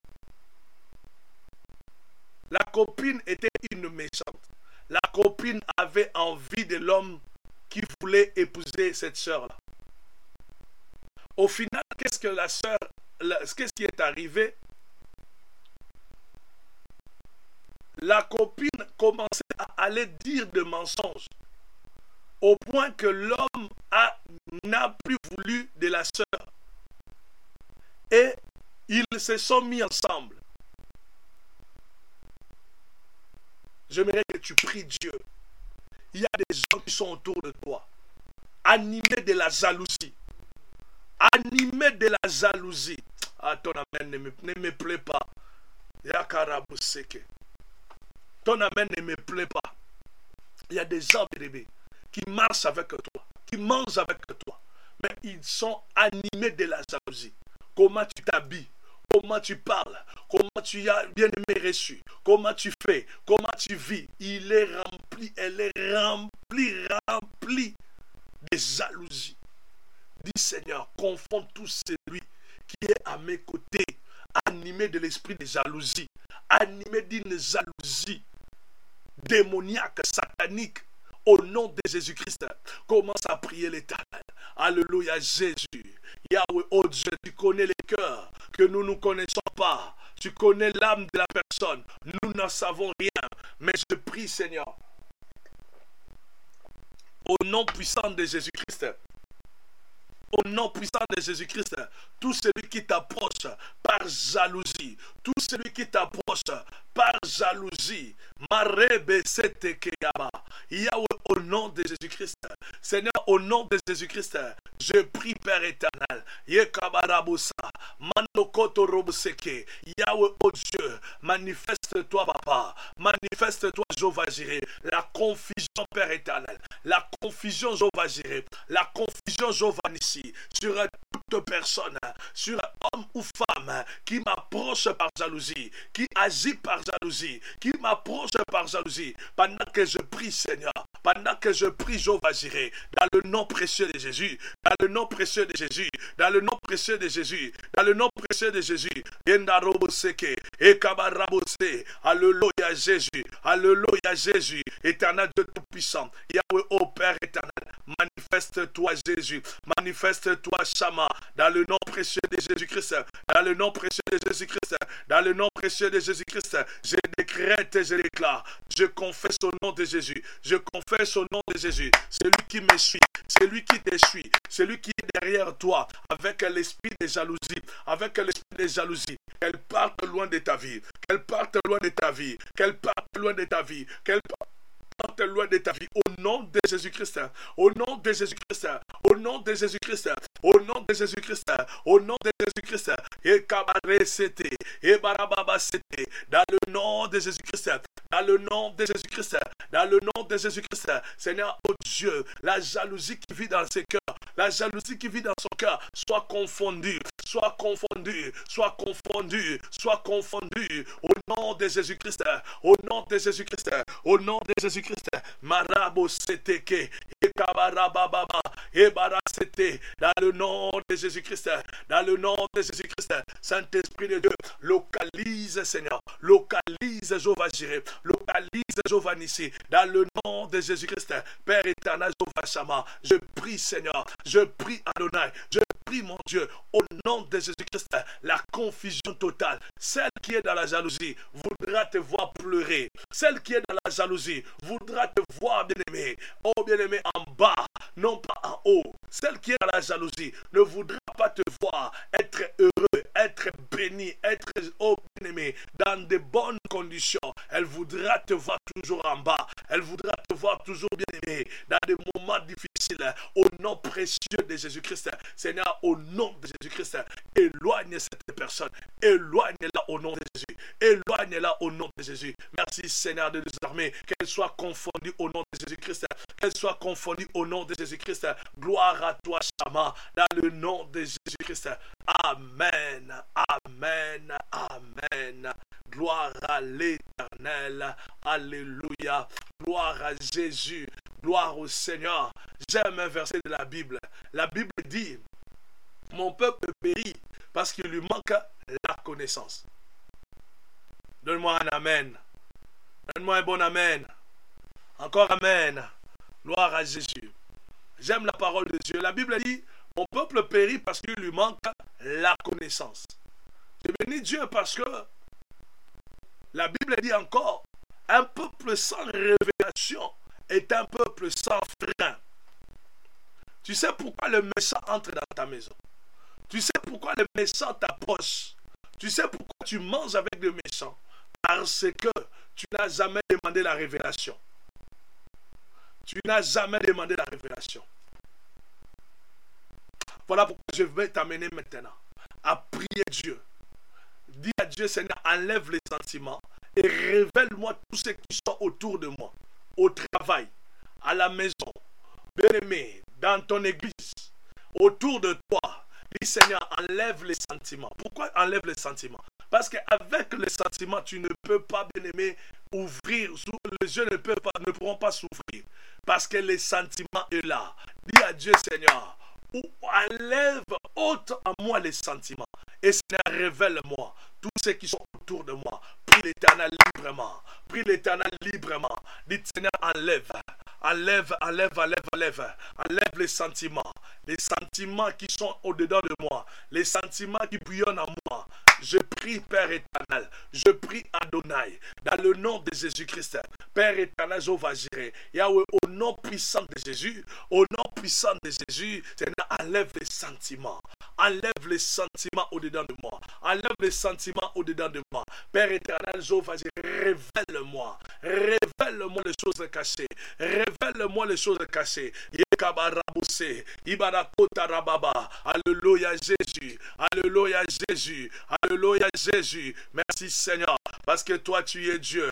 La copine était une méchante. La copine avait envie de l'homme qui voulait épouser cette sœur-là. Au final, qu'est-ce qui est arrivé? La copine commençait à aller dire des mensonges au point que l'homme n'a plus voulu de la sœur. Et ils se sont mis ensemble. J'aimerais que tu pries Dieu. Il y a des gens qui sont autour de toi, animés de la jalousie. Animés de la jalousie. Ah, ton amen ne me plaît pas. Ton amen ne me plaît pas. Il y a des gens, bébé, qui marchent avec toi, qui mangent avec toi, mais ils sont animés de la jalousie. Comment tu t'habilles, comment tu parles, comment tu as bien aimé reçu, comment tu fais, comment tu vis. Il est rempli, elle est remplie de jalousie. Dis Seigneur, confonds tout celui qui est à mes côtés, animé de l'esprit de jalousie, animé d'une jalousie démoniaque, satanique, au nom de Jésus-Christ. Commence à prier l'Éternel. Alléluia, Jésus. Yahweh, oh Dieu, tu connais les cœurs que nous ne connaissons pas. Tu connais l'âme de la personne. Nous n'en savons rien. Mais je prie, Seigneur, au nom puissant de Jésus-Christ, au nom puissant de Jésus-Christ, tout celui qui t'approche par jalousie, tout celui qui t'approche par jalousie, Yahweh, au nom de Jésus-Christ, Seigneur, au nom de Jésus-Christ, je prie, Père éternel, Yahweh, oh Dieu, manifeste-toi, Papa, manifeste-toi, Jéhovah Jireh, la confusion, Père éternel, la confusion, Jéhovah Jireh, la confusion, Jéhovah Nissi, sur toute personne, sur homme ou femme qui m'approche par jalousie, qui agit par jalousie, qui m'approche par jalousie, pendant que je prie, Seigneur, pendant que je prie, Jéhovah Jireh, dans le nom précieux de Jésus, dans le nom précieux de Jésus, dans le nom précieux de Jésus, dans le nom précieux de Jésus, alléluia Jésus, alléluia Jésus, éternel Dieu tout-puissant, Yahweh, ô Père éternel, manifeste-toi Jésus, manifeste-toi Shama, dans le nom précieux de Jésus-Christ, dans le nom précieux de Jésus-Christ, dans le nom précieux de Jésus-Christ, je décrète et je déclare, je confesse au nom de Jésus, je confesse au nom de Jésus, celui qui me suit, celui qui te suit, celui qui est derrière toi, avec l'esprit de jalousie, avec l'esprit de jalousie, qu'elle parte loin de ta vie, qu'elle parte loin de ta vie, qu'elle parte loin de ta vie, qu'elle parte loin de ta vie, au nom de Jésus-Christ, au nom de Jésus-Christ, au nom de Jésus-Christ, au nom de Jésus-Christ, au nom de Jésus-Christ, et Kabare c'était, et Barababa c'était, dans le nom de Jésus-Christ, dans le nom de Jésus-Christ, dans le nom de Jésus-Christ, Seigneur, oh Dieu, la jalousie qui vit dans ses cœurs, la jalousie qui vit dans son cœur, soit confondue, soit confondue, soit confondue, soit confondue, au nom de Jésus-Christ, au nom de Jésus-Christ, au nom de Jésus-Christ, Marabo Seteke, et Kabarababa, et Barasete, dans le nom de Jésus-Christ, dans le nom de Jésus-Christ, Saint-Esprit de Dieu, localise, Seigneur, localise Jéhovah Jireh, localise Jéhovah Nissi, dans le nom de Jésus-Christ, Père éternel, Jéhovah Shama, je prie, Seigneur, je prie Adonai, je prie mon Dieu, au nom de Jésus-Christ, la confusion totale, celle qui est dans la jalousie voudra te voir pleurer, celle qui est dans la jalousie voudra te voir bien-aimé, oh bien-aimé en bas, non pas en haut, celle qui est dans la jalousie ne voudra pas te voir être heureux, être béni, être oh bien-aimé, dans de bonnes conditions, elle voudra te voir toujours en bas, elle voudra te voir toujours bien-aimé, dans des moments difficiles, au nom précieux de Jésus-Christ, Seigneur, au nom de Jésus-Christ, éloigne cette personne, éloigne-la au nom de Jésus, éloigne-la au nom de Jésus, merci Seigneur de nos armées, qu'elle soit confondue au nom de Jésus-Christ, qu'elle soit confondue au nom de Jésus-Christ, gloire à toi Shama, dans le nom de Jésus-Christ, amen, amen, amen, gloire à l'Éternel, alléluia, gloire à Jésus, gloire au Seigneur. J'aime un verset de la Bible dit, mon peuple périt parce qu'il lui manque la connaissance. Donne-moi un amen, donne-moi un bon amen, encore amen, gloire à Jésus. J'aime la parole de Dieu. La Bible dit, mon peuple périt parce qu'il lui manque la connaissance. Je bénis Dieu parce que la Bible dit encore, un peuple sans révélation est un peuple sans frein. Tu sais pourquoi le méchant entre dans ta maison? Tu sais pourquoi le méchant t'approche? Tu sais pourquoi tu manges avec le méchant? Parce que tu n'as jamais demandé la révélation. Tu n'as jamais demandé la révélation. Voilà pourquoi je vais t'amener maintenant à prier Dieu. Dis à Dieu, Seigneur, enlève les sentiments et révèle-moi tous ceux qui sont autour de moi, au travail, à la maison, bien-aimé, dans ton église, autour de toi. Dis Seigneur, enlève les sentiments. Pourquoi enlève les sentiments? Parce qu'avec les sentiments, tu ne peux pas, bien-aimé, ouvrir. Les yeux ne pourront pas s'ouvrir. Parce que les sentiments est là. Dis à Dieu, Seigneur, enlève, ôte à moi les sentiments. Et Seigneur, révèle-moi tous ceux qui sont autour de moi. Prie l'Éternel librement. Prie l'Éternel librement. Dites Seigneur, enlève. Enlève les sentiments. Les sentiments qui sont au-dedans de moi. Les sentiments qui bouillonnent en moi. Je prie, Père éternel. Je prie Adonai. Dans le nom de Jésus-Christ. Père éternel, Jéhovah Jireh. Yahweh, au nom puissant de Jésus. Au nom puissant de Jésus. Seigneur, enlève les sentiments. Enlève les sentiments au-dedans de moi. Enlève les sentiments au-dedans de moi. Père éternel, Jéhovah Jireh, révèle-moi. Révèle-moi les choses cachées. Révèle-moi les choses cachées. Yekabarabousse, Ibarakota Rababa. Alléluia Jésus. Alléluia Jésus. Alléluia Jésus. Merci Seigneur. Parce que toi tu es Dieu.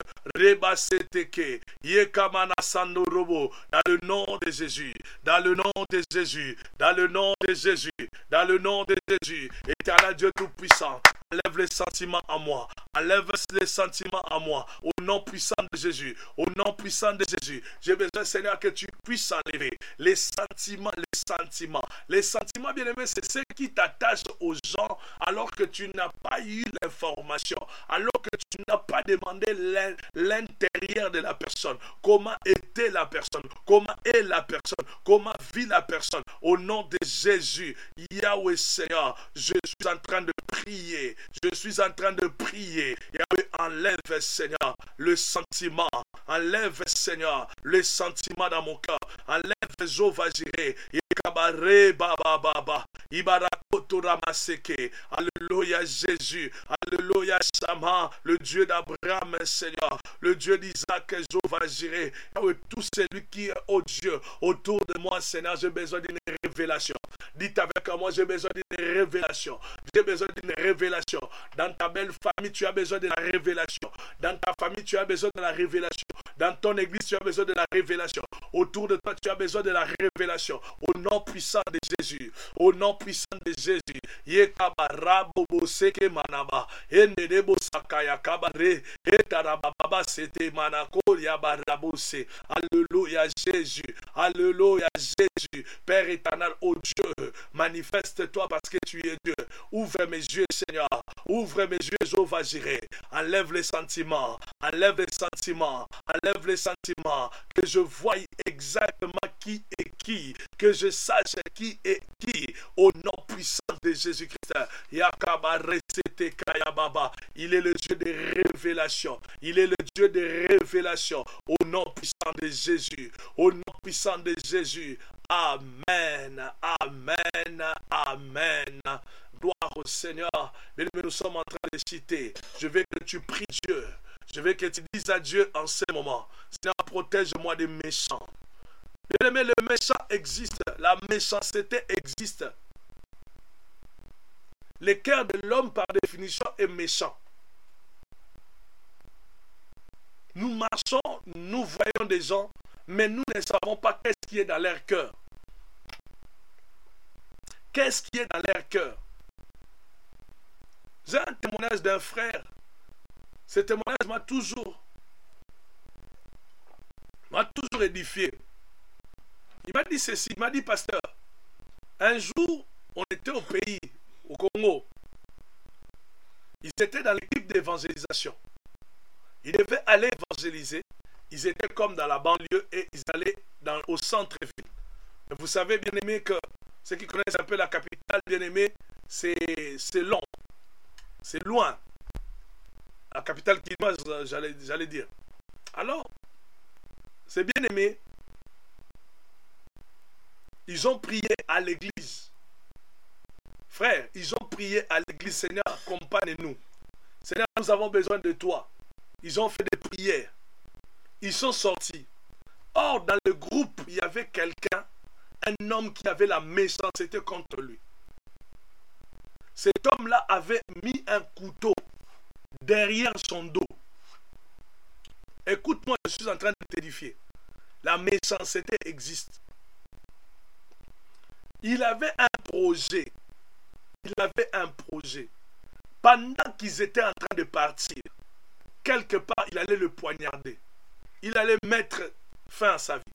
Rebaseteke. Yekamana Sandorobo. Dans le nom de Jésus. Dans le nom de Jésus. Dans le nom de Jésus. Dans le nom de Jésus. Éternel Dieu Tout-Puissant. Enlève les sentiments à moi. Enlève les sentiments à moi. Au nom puissant de Jésus. Au nom puissant de Jésus. J'ai besoin, Seigneur, que tu puisses enlever les sentiments, les sentiments. Les sentiments, bien-aimés, c'est ce qui t'attache aux gens alors que tu n'as pas eu l'information. Alors que tu n'as pas demandé l'intérieur de la personne. Comment était la personne? Comment est la personne? Comment vit la personne? Au nom de Jésus, Yahweh Seigneur, je suis en train de prier. Je suis en train de prier. Yahweh, enlève, Seigneur, le sentiment. Enlève, Seigneur, le sentiment dans mon cœur. Enlève, Jéhovah Jireh. Yekabare baba baba. Ibarakoto ramaseke. Alléluia Jésus. Alléluia Shama. Le Dieu d'Abraham, Seigneur. Le Dieu d'Isaac, Jéhovah Jireh. Yahweh, tout celui qui est, oh Dieu, autour de moi, Seigneur, j'ai besoin d'une révélation. Dites avec moi, j'ai besoin d'une révélation. J'ai besoin d'une révélation. Dans ta belle famille, tu as besoin de la révélation. Dans ta famille, tu as besoin de la révélation. Dans ton église, tu as besoin de la révélation. Autour de toi, tu as besoin de la révélation. Au nom puissant de Jésus. Au nom puissant de Jésus. Yekabarabobo seke manaba. Enedebo sakaya kabare. Etarababa sete manako yabarabose. Alléluia Jésus. Alléluia Jésus. Père éternel, oh Dieu, manifeste-toi parce que tu es Dieu. Ouvre mes yeux, Seigneur. Ouvre mes yeux, Jéhovah Jireh. Enlève les sentiments. Enlève les sentiments. Enlève les sentiments. Que je voie exactement qui est qui. Que je sache qui est qui. Au nom puissant de Jésus-Christ. Yakabaresete Kayababa. Il est le Dieu de révélation. Il est le Dieu de révélation. Au nom puissant de Jésus. Au nom puissant de Jésus. Amen. Amen. Amen. Gloire au Seigneur. Mais nous sommes en train de citer. Je veux que tu pries Dieu. Je veux que tu dises à Dieu en ce moment. Seigneur, protège-moi des méchants. Bien-aimé, le méchant existe. La méchanceté existe. Le cœur de l'homme, par définition, est méchant. Nous marchons, nous voyons des gens, mais nous ne savons pas qu'est-ce qui est dans leur cœur. Qu'est-ce qui est dans leur cœur? J'ai un témoignage d'un frère. Ce témoignage m'a toujours édifié. Il m'a dit ceci, il m'a dit, pasteur, un jour, on était au pays, au Congo. Ils étaient dans l'équipe d'évangélisation. Ils devaient aller évangéliser. Ils étaient comme dans la banlieue et ils allaient au centre-ville. Vous savez, bien aimé, que ceux qui connaissent un peu la capitale, bien aimé, c'est long. C'est loin. La capitale qui j'allais dire. Alors, c'est bien aimé. Ils ont prié à l'église. Frère, ils ont prié à l'église. Seigneur, accompagne-nous. Seigneur, nous avons besoin de toi. Ils ont fait des prières. Ils sont sortis. Or, dans le groupe, il y avait quelqu'un, un homme qui avait la méchanceté contre lui. Cet homme-là avait mis un couteau derrière son dos. Écoute-moi, je suis en train de t'édifier. La méchanceté existe. Il avait un projet il avait un projet. Pendant qu'ils étaient en train de partir, quelque part, il allait le poignarder. Il allait mettre fin à sa vie.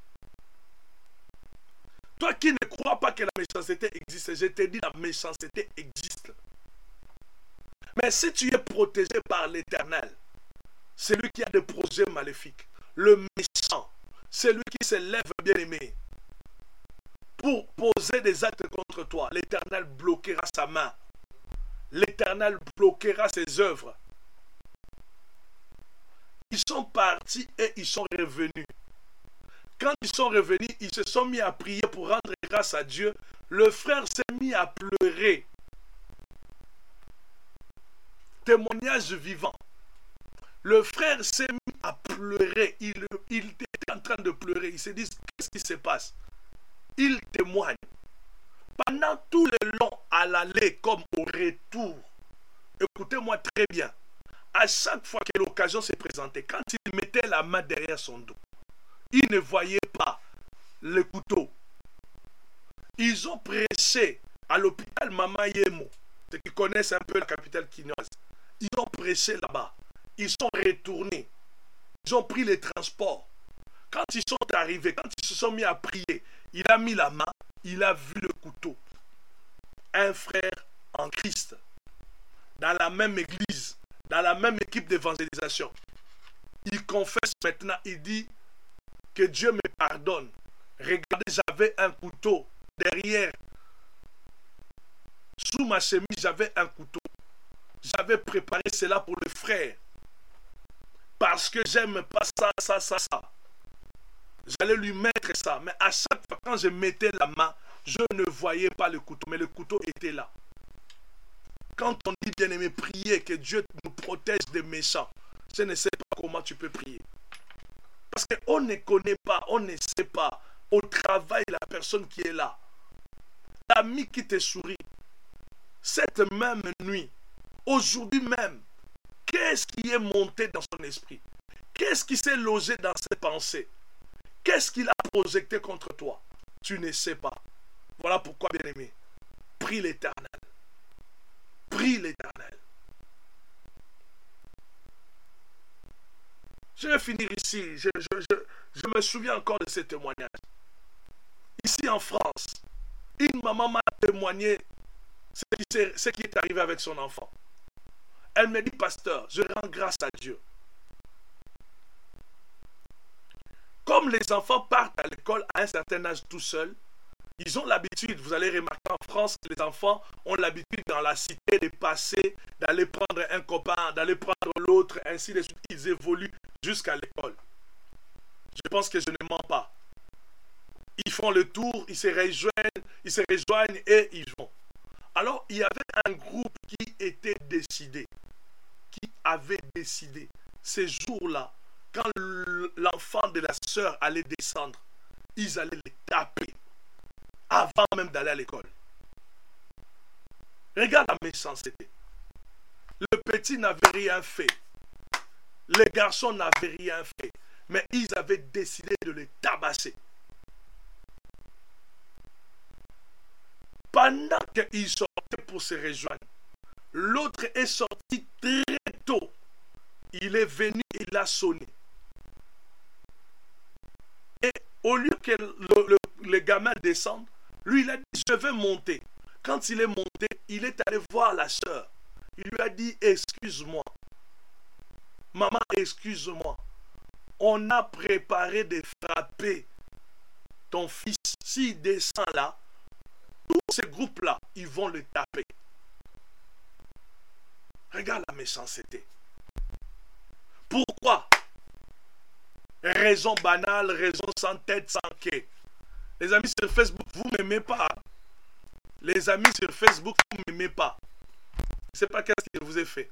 Toi qui ne crois pas que la méchanceté existe, je te dis la méchanceté existe. Mais si tu es protégé par l'Éternel, celui qui a des projets maléfiques, le méchant, celui qui se lève bien aimé, pour poser des actes contre toi, l'Éternel bloquera sa main. L'Éternel bloquera ses œuvres. Ils sont partis et ils sont revenus. Quand ils sont revenus, ils se sont mis à prier pour rendre grâce à Dieu. Le frère s'est mis à pleurer. Témoignage vivant. Le frère s'est mis à pleurer. Il était en train de pleurer. Ils se disent, qu'est-ce qui se passe? Il témoigne. Pendant tout le long, à l'aller comme au retour, écoutez-moi très bien, à chaque fois que l'occasion s'est présentée, quand il mettait la main derrière son dos, il ne voyait pas le couteau. Ils ont prêché à l'hôpital Mama Yemo, ceux qui connaissent un peu la capitale quinoise. Ils ont prêché là-bas. Ils sont retournés. Ils ont pris les transports. Quand ils sont arrivés, quand ils se sont mis à prier, il a mis la main, il a vu le couteau. Un frère en Christ, dans la même église, dans la même équipe d'évangélisation. Il confesse maintenant, il dit que Dieu me pardonne. Regardez, j'avais un couteau derrière. Sous ma chemise, j'avais un couteau. J'avais préparé cela pour le frère. Parce que j'aime pas ça. J'allais lui mettre ça. Mais à chaque fois, quand je mettais la main, je ne voyais pas le couteau. Mais le couteau était là. Quand on dit, bien-aimé, prier, que Dieu nous protège des méchants, je ne sais pas comment tu peux prier. Parce qu'on ne connaît pas, on ne sait pas. Au travail, la personne qui est là. L'ami qui te sourit. Cette même nuit, aujourd'hui même, qu'est-ce qui est monté dans son esprit? Qu'est-ce qui s'est logé dans ses pensées? Qu'est-ce qu'il a projeté contre toi? Tu ne sais pas. Voilà pourquoi, bien-aimé, prie l'Éternel. Prie l'Éternel. Je vais finir ici. Je me souviens encore de ce témoignage. Ici en France, une maman m'a témoigné ce qui est arrivé avec son enfant. Elle me dit, pasteur, je rends grâce à Dieu. Comme les enfants partent à l'école à un certain âge tout seuls, ils ont l'habitude, vous allez remarquer en France que les enfants ont l'habitude dans la cité de passer, d'aller prendre un copain, d'aller prendre l'autre, ainsi de suite. Ils évoluent jusqu'à l'école. Je pense que je ne mens pas. Ils font le tour, ils se rejoignent et ils vont. Alors, il y avait un groupe qui était décidé, qui avait décidé, ces jours-là, quand l'enfant de la sœur allait descendre, ils allaient les taper avant même d'aller à l'école. Regarde la méchanceté. Le petit n'avait rien fait. Les garçons n'avaient rien fait. Mais ils avaient décidé de les tabasser. Pendant qu'ils sortaient pour se rejoindre, l'autre est sorti très tôt. Il est venu, il a sonné. Et au lieu que le gamin descende, lui il a dit, je vais monter. Quand il est monté, il est allé voir la sœur. Il lui a dit, excuse-moi. Maman, excuse-moi. On a préparé de frapper ton fils. S'il descend là, tous ces groupes-là, ils vont le taper. Regarde la méchanceté. Pourquoi? Raison banale, raison sans tête, sans quai. Les amis sur Facebook, vous ne m'aimez pas. Les amis sur Facebook, vous ne m'aimez pas. Je ne sais pas qu'est-ce que je vous ai fait.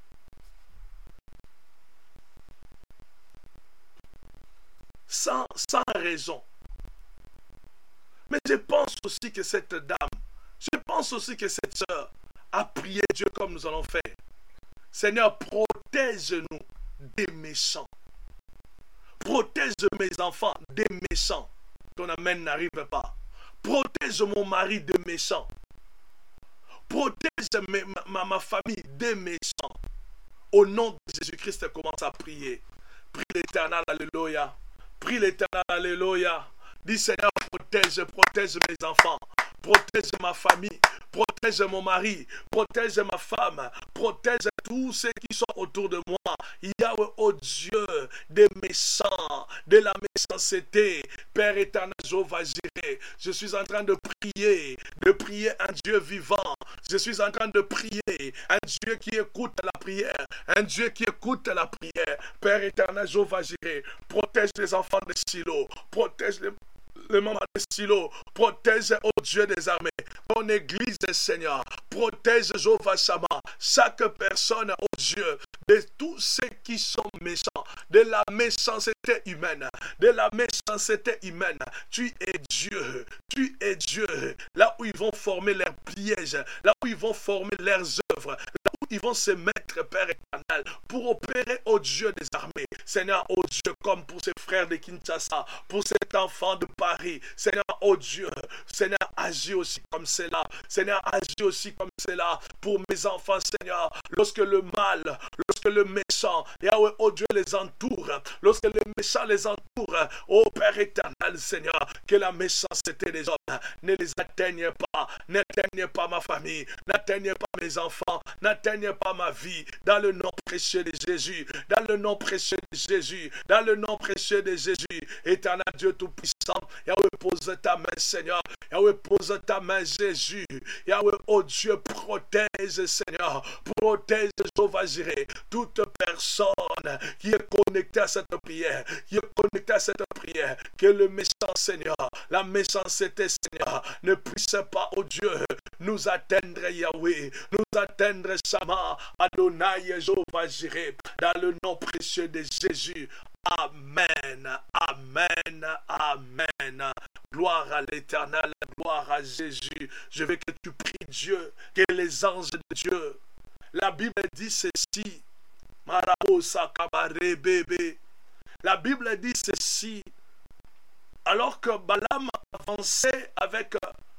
Sans raison. Mais je pense aussi que cette dame, je pense aussi que cette sœur a prié Dieu comme nous allons faire. Seigneur, protège-nous des méchants. Protège mes enfants des méchants. Ton amen n'arrive pas. Protège mon mari des méchants. Protège ma famille des méchants. Au nom de Jésus-Christ, commence à prier. Prie l'Éternel, alléluia. Prie l'Éternel, alléluia. Dis Seigneur, protège mes enfants. Protège ma famille. Protège mon mari. Protège ma femme. Protège tous ceux qui sont autour de moi. Yahweh, oh Dieu, des méchants, de la méchanceté. Père éternel, Jéhovah Jireh, je suis en train de prier un Dieu vivant. Je suis en train de prier un Dieu qui écoute la prière. Un Dieu qui écoute la prière. Père éternel, Jéhovah Jireh, protège les enfants de Silo. Protège les membres de Silo, protège, oh Dieu des armées, ton église, Seigneur, protège, Jéhovah Shammah, chaque personne, oh Dieu, de tous ceux qui sont méchants, de la méchanceté humaine, tu es Dieu, là où ils vont former leurs pièges, là où ils vont former leurs œuvres, là où ils vont se mettre, Père éternel, pour opérer, oh Dieu des armées, Seigneur, oh Dieu, comme pour ces frères de Kinshasa, pour cet enfant de Paris, Seigneur, oh Dieu, Seigneur, agis aussi comme cela, Seigneur, agis aussi comme cela, pour mes enfants, Seigneur, lorsque le mal, lorsque le méchant, Yahweh, oh Dieu, les entoure, lorsque le méchant les entoure, oh Père éternel, Seigneur, que la méchanceté des hommes ne les atteigne pas, n'atteigne pas ma famille, n'atteigne pas mes enfants, n'atteigne pas ma vie, dans le nom précieux de Jésus, dans le nom précieux de Jésus, dans le nom précieux de Jésus, éternel Dieu Tout-Puissant, Yahweh, pose ta main, Seigneur, Yahweh, pose ta main, Jésus, Yahweh, oh Dieu, protège, Seigneur, protège, Jéhovah Jireh, toute personne qui est connectée à cette prière, que le méchant, Seigneur, la méchanceté, Seigneur, ne puisse pas, oh Dieu, nous atteindre, Yahweh, nous atteindre, Shammah, Adonai, Jéhovah Jireh, dans le nom précieux de Jésus. Amen, amen, amen. Gloire à l'Éternel, gloire à Jésus. Je veux que tu pries Dieu, que les anges de Dieu. La Bible dit ceci. La Bible dit ceci. Alors que Balaam avançait avec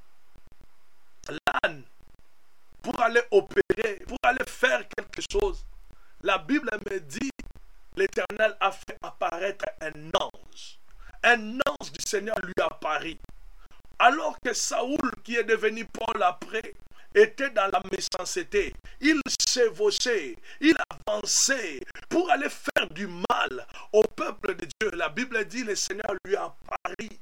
l'âne pour aller opérer, pour aller faire quelque chose, la Bible me dit, l'Éternel a fait apparaître un ange. Un ange du Seigneur lui apparut. Alors que Saoul, qui est devenu Paul après, était dans la méchanceté, il chevauchait, il avançait pour aller faire du mal au peuple de Dieu. La Bible dit, le Seigneur lui apparut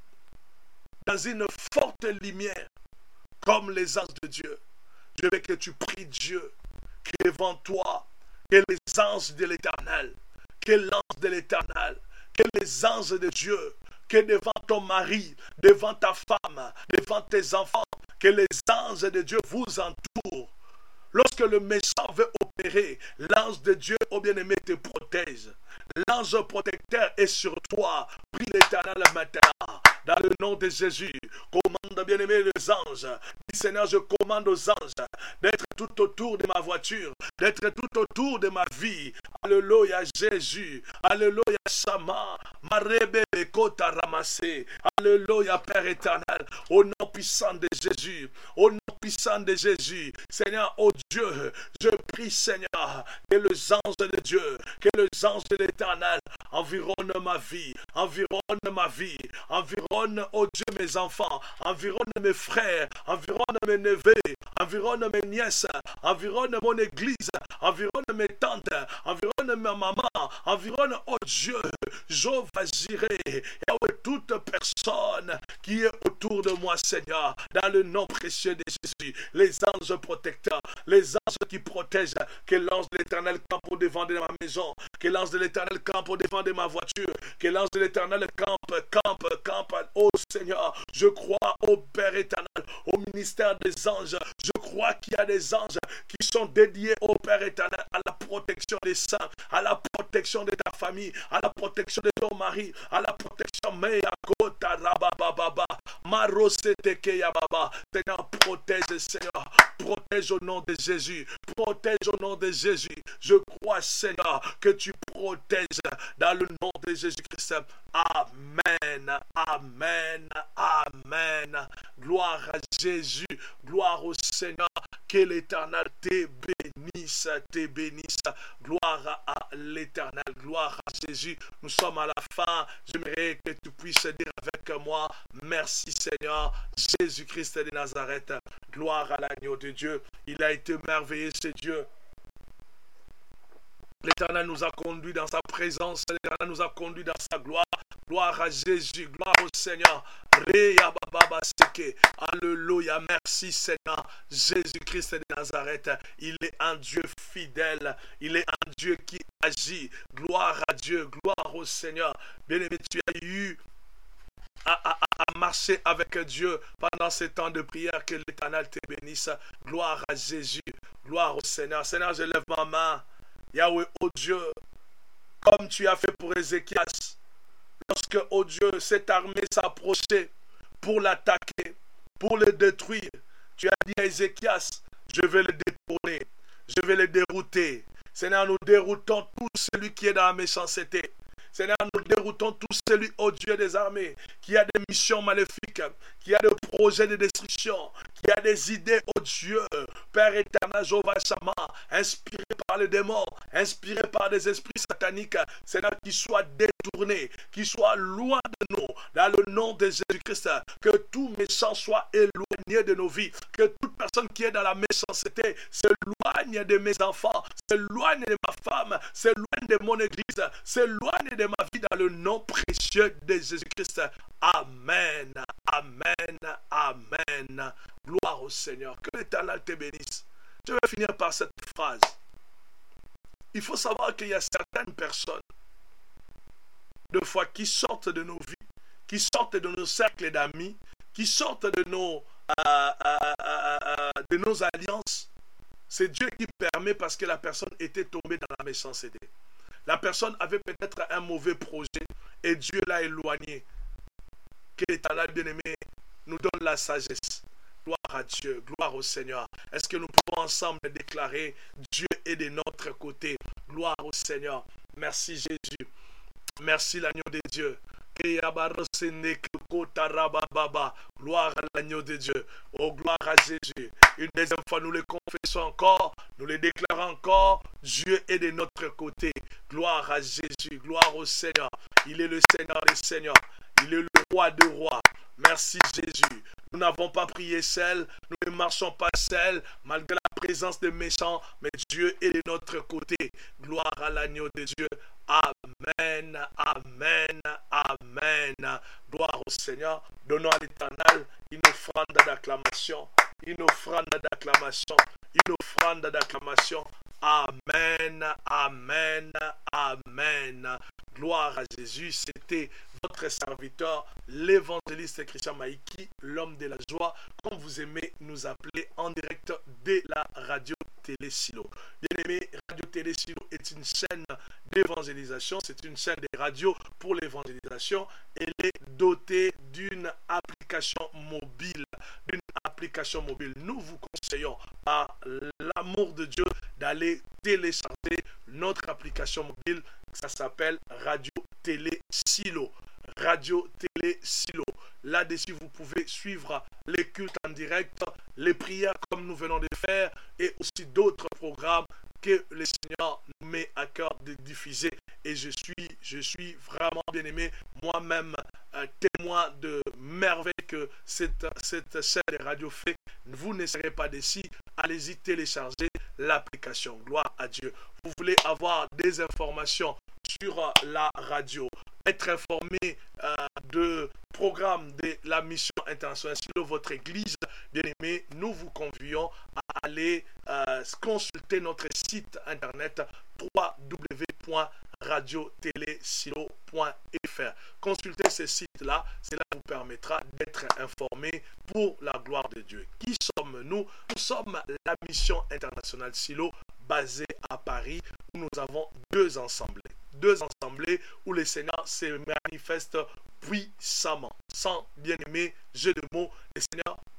dans une forte lumière, comme les anges de Dieu. Je veux que tu pries Dieu, que devant toi, que les anges de l'Éternel, que l'ange de l'Éternel, que les anges de Dieu, que devant ton mari, devant ta femme, devant tes enfants, que les anges de Dieu vous entourent. Lorsque le méchant veut opérer, l'ange de Dieu, ô bien-aimé, te protège. L'ange protecteur est sur toi. Prie l'Éternel maintenant. Dans le nom de Jésus, commande, bien-aimé, les anges. Dis, Seigneur, je commande aux anges d'être tout autour de ma voiture, d'être tout autour de ma vie. Alléluia, Jésus. Alléluia, Shammah. Marebe kota ramassé. Alléluia, Père éternel. Au nom puissant de Jésus. Au nom puissant de Jésus. Seigneur, oh Dieu, je prie, Seigneur, que les anges de Dieu, que les anges de l'Éternel environnent ma vie, environne ma vie, environne, oh Dieu, mes enfants, environne mes frères, environne mes neveux, environne mes nièces, environne mon église, environne mes tantes, environne ma maman, environne, oh Dieu, Jéhovah Jireh, et toute personne qui est autour de moi, Seigneur, dans le nom précieux de Jésus, les anges protecteurs, les anges qui protègent, que l'ange de l'Éternel campe au devant de ma maison, que l'ange de l'Éternel campe au devant de ma voiture, que l'ange de l'Éternel campe, oh Seigneur, je crois au Père éternel, au ministère des anges, je crois qu'il y a des anges qui sont dédiés au Père éternel à la protection des saints, à la protection de ta famille, à la protection de ton mari, à la protection Meya Kota Rabababa, Marosete Keyababa. Seigneur, protège, Seigneur, protège au nom de Jésus, protège au nom de Jésus. Je crois, Seigneur, que tu protèges dans le nom de Jésus-Christ. Amen, amen, amen. Gloire à Jésus. Gloire au Seigneur. Que l'Éternel te bénisse, te bénisse. Gloire à l'Éternel. Gloire à Jésus. Nous sommes à la fin. J'aimerais que tu puisses dire avec moi, merci Seigneur, Jésus-Christ de Nazareth. Gloire à l'agneau de Dieu. Il a été merveilleux, ce Dieu. L'Éternel nous a conduits dans sa présence. L'Éternel nous a conduits dans sa gloire. Gloire à Jésus. Gloire au Seigneur. Alléluia. Merci Seigneur. Jésus-Christ de Nazareth. Il est un Dieu fidèle. Il est un Dieu qui agit. Gloire à Dieu. Gloire au Seigneur. Bien-aimé, tu as eu à marcher avec Dieu pendant ces temps de prière. Que l'Éternel te bénisse. Gloire à Jésus. Gloire au Seigneur. Seigneur, je lève ma main. Yahweh, oh Dieu, comme tu as fait pour Ézéchias, lorsque, oh Dieu, cette armée s'approchait pour l'attaquer, pour le détruire, tu as dit à Ézéchias, je vais le détourner, je vais le dérouter. Seigneur, nous déroutons tout celui qui est dans la méchanceté. Seigneur, nous déroutons tout celui, oh Dieu des armées, qui a des missions maléfiques, qui a des projets de destruction, qui a des idées, oh Dieu, Père éternel, Jéhovah Shammah, inspiré par les démons, inspiré par des esprits sataniques, Seigneur, qui soient détournés, qui soient loin de nous, dans le nom de Jésus-Christ, que tout méchant soit éloigné de nos vies, que toute personne qui est dans la méchanceté s'éloigne de mes enfants, s'éloigne de ma femme, s'éloigne de mon église, s'éloigne de ma vie dans le nom précieux de Jésus-Christ. Amen, amen, amen. Gloire au Seigneur. Que l'Éternel te bénisse. Je vais finir par cette phrase. Il faut savoir qu'il y a certaines personnes, de fois, qui sortent de nos vies, qui sortent de nos cercles d'amis, qui sortent de nos alliances. C'est Dieu qui permet parce que la personne était tombée dans la méchanceté. La personne avait peut-être un mauvais projet et Dieu l'a éloigné. Que l'Éternel bien-aimé nous donne la sagesse. Gloire à Dieu, gloire au Seigneur. Est-ce que nous pouvons ensemble déclarer Dieu est de notre côté? Gloire au Seigneur. Merci Jésus. Merci l'agneau de Dieu. Gloire à l'agneau de Dieu. Oh, gloire à Jésus. Une deuxième fois, nous le confessons encore. Nous le déclarons encore. Dieu est de notre côté. Gloire à Jésus. Gloire au Seigneur. Il est le Seigneur des Seigneurs. Il est le roi des rois. Merci Jésus. Nous n'avons pas prié seul. Nous ne marchons pas seuls. Malgré la présence des méchants. Mais Dieu est de notre côté. Gloire à l'agneau de Dieu. Amen, amen, amen. Gloire au Seigneur. Donnons à l'Éternel une offrande d'acclamation. Une offrande d'acclamation. Une offrande d'acclamation. Amen, amen, amen. Gloire à Jésus. C'était votre serviteur, l'évangéliste Christian Maïki, l'homme de la joie, comme vous aimez nous appeler, en direct de la radio Télé Silo. Bien-aimé, Radio Télé Silo est une chaîne d'évangélisation, c'est une chaîne de radio pour l'évangélisation. Elle est dotée d'une application mobile. Nous vous conseillons, par l'amour de Dieu, d'aller télécharger notre application mobile. Ça s'appelle Radio Télé Silo. Radio Télé Silo. Là-dessus, vous pouvez suivre les cultes en direct, les prières comme nous venons de faire et aussi d'autres programmes que le Seigneur nous met à cœur de diffuser. Et je suis vraiment bien aimé, moi-même, témoin de merveille que cette chaîne de radio fait. Vous ne serez pas déçus. Allez-y télécharger l'application. Gloire à Dieu. Vous voulez avoir des informations sur la radio, être informé de programme de la mission internationale sur votre église, bien aimé, nous vous convions à aller consulter notre site internet www.radiotelesilo.fr. Consultez ce site-là, cela vous permettra d'être informé pour la gloire de Dieu. Qui sommes-nous? Nous sommes la mission internationale Silo, basée à Paris, où nous avons deux assemblées où le Seigneur se manifeste puissamment. Sans bien-aimé jeu de mots, le Seigneur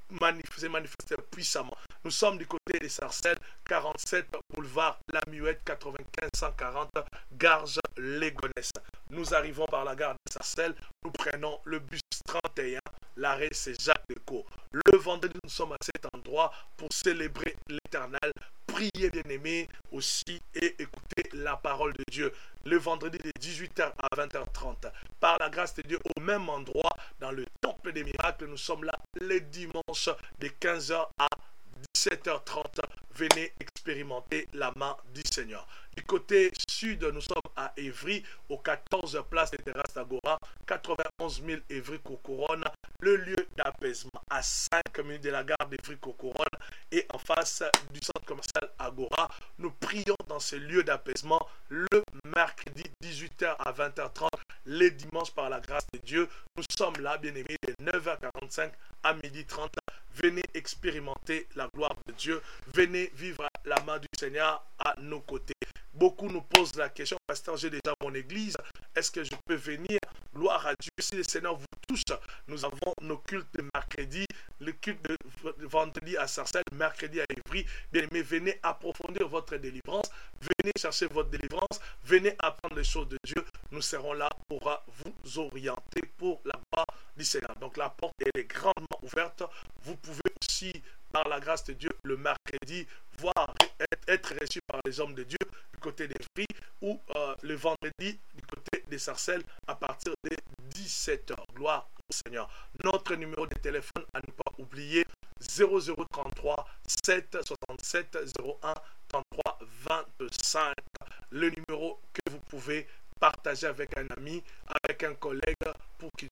manifester puissamment. Nous sommes du côté des Sarcelles, 47 boulevard La Muette, 95 140 Garges Légonesse. Nous arrivons par la gare des Sarcelles, nous prenons le bus 31, l'arrêt c'est Jacques Decaux. Le vendredi, nous sommes à cet endroit pour célébrer l'Éternel, prier bien-aimés aussi et écouter la parole de Dieu. Le vendredi de 18h à 20h30. Par la grâce de Dieu, au même endroit, dans le temple des miracles, nous sommes là les dimanches de 15h à 17h30. Venez expérimenter la main du Seigneur. Du côté sud, nous sommes à Évry, au 14 place des terrasses d'Agora, 91 000 Évry-Cocoronne, le lieu d'apaisement à 5 minutes de la gare d'Évry-Cocoronne et en face du centre commercial Agora. Nous prions dans ce lieu d'apaisement le mercredi 18h à 20h30, les dimanches par la grâce de Dieu. Nous sommes là, bien-aimés, de 9h45 à 12h30. Venez expérimenter la gloire de Dieu. Venez vivre la main du Seigneur à nos côtés. Beaucoup nous posent la question, pasteur, j'ai déjà mon église, est-ce que je peux venir? Gloire à Dieu, si le Seigneur vous touche, nous avons nos cultes de mercredi, le culte de vendredi à Sarcelles, mercredi à Évry. Bien aimé, venez approfondir votre délivrance, venez chercher votre délivrance, venez apprendre les choses de Dieu. Nous serons là pour vous orienter pour la gloire du Seigneur. Donc la porte elle est grandement ouverte. Vous pouvez aussi, par la grâce de Dieu, le mercredi, voir être reçu par les hommes de Dieu du côté des Vries ou le vendredi du côté des Sarcelles à partir de 17h. Gloire au Seigneur. Notre numéro de téléphone à ne pas oublier 0033 767 01 33 25. Le numéro que vous pouvez partager avec un ami, avec un collègue pour qu'il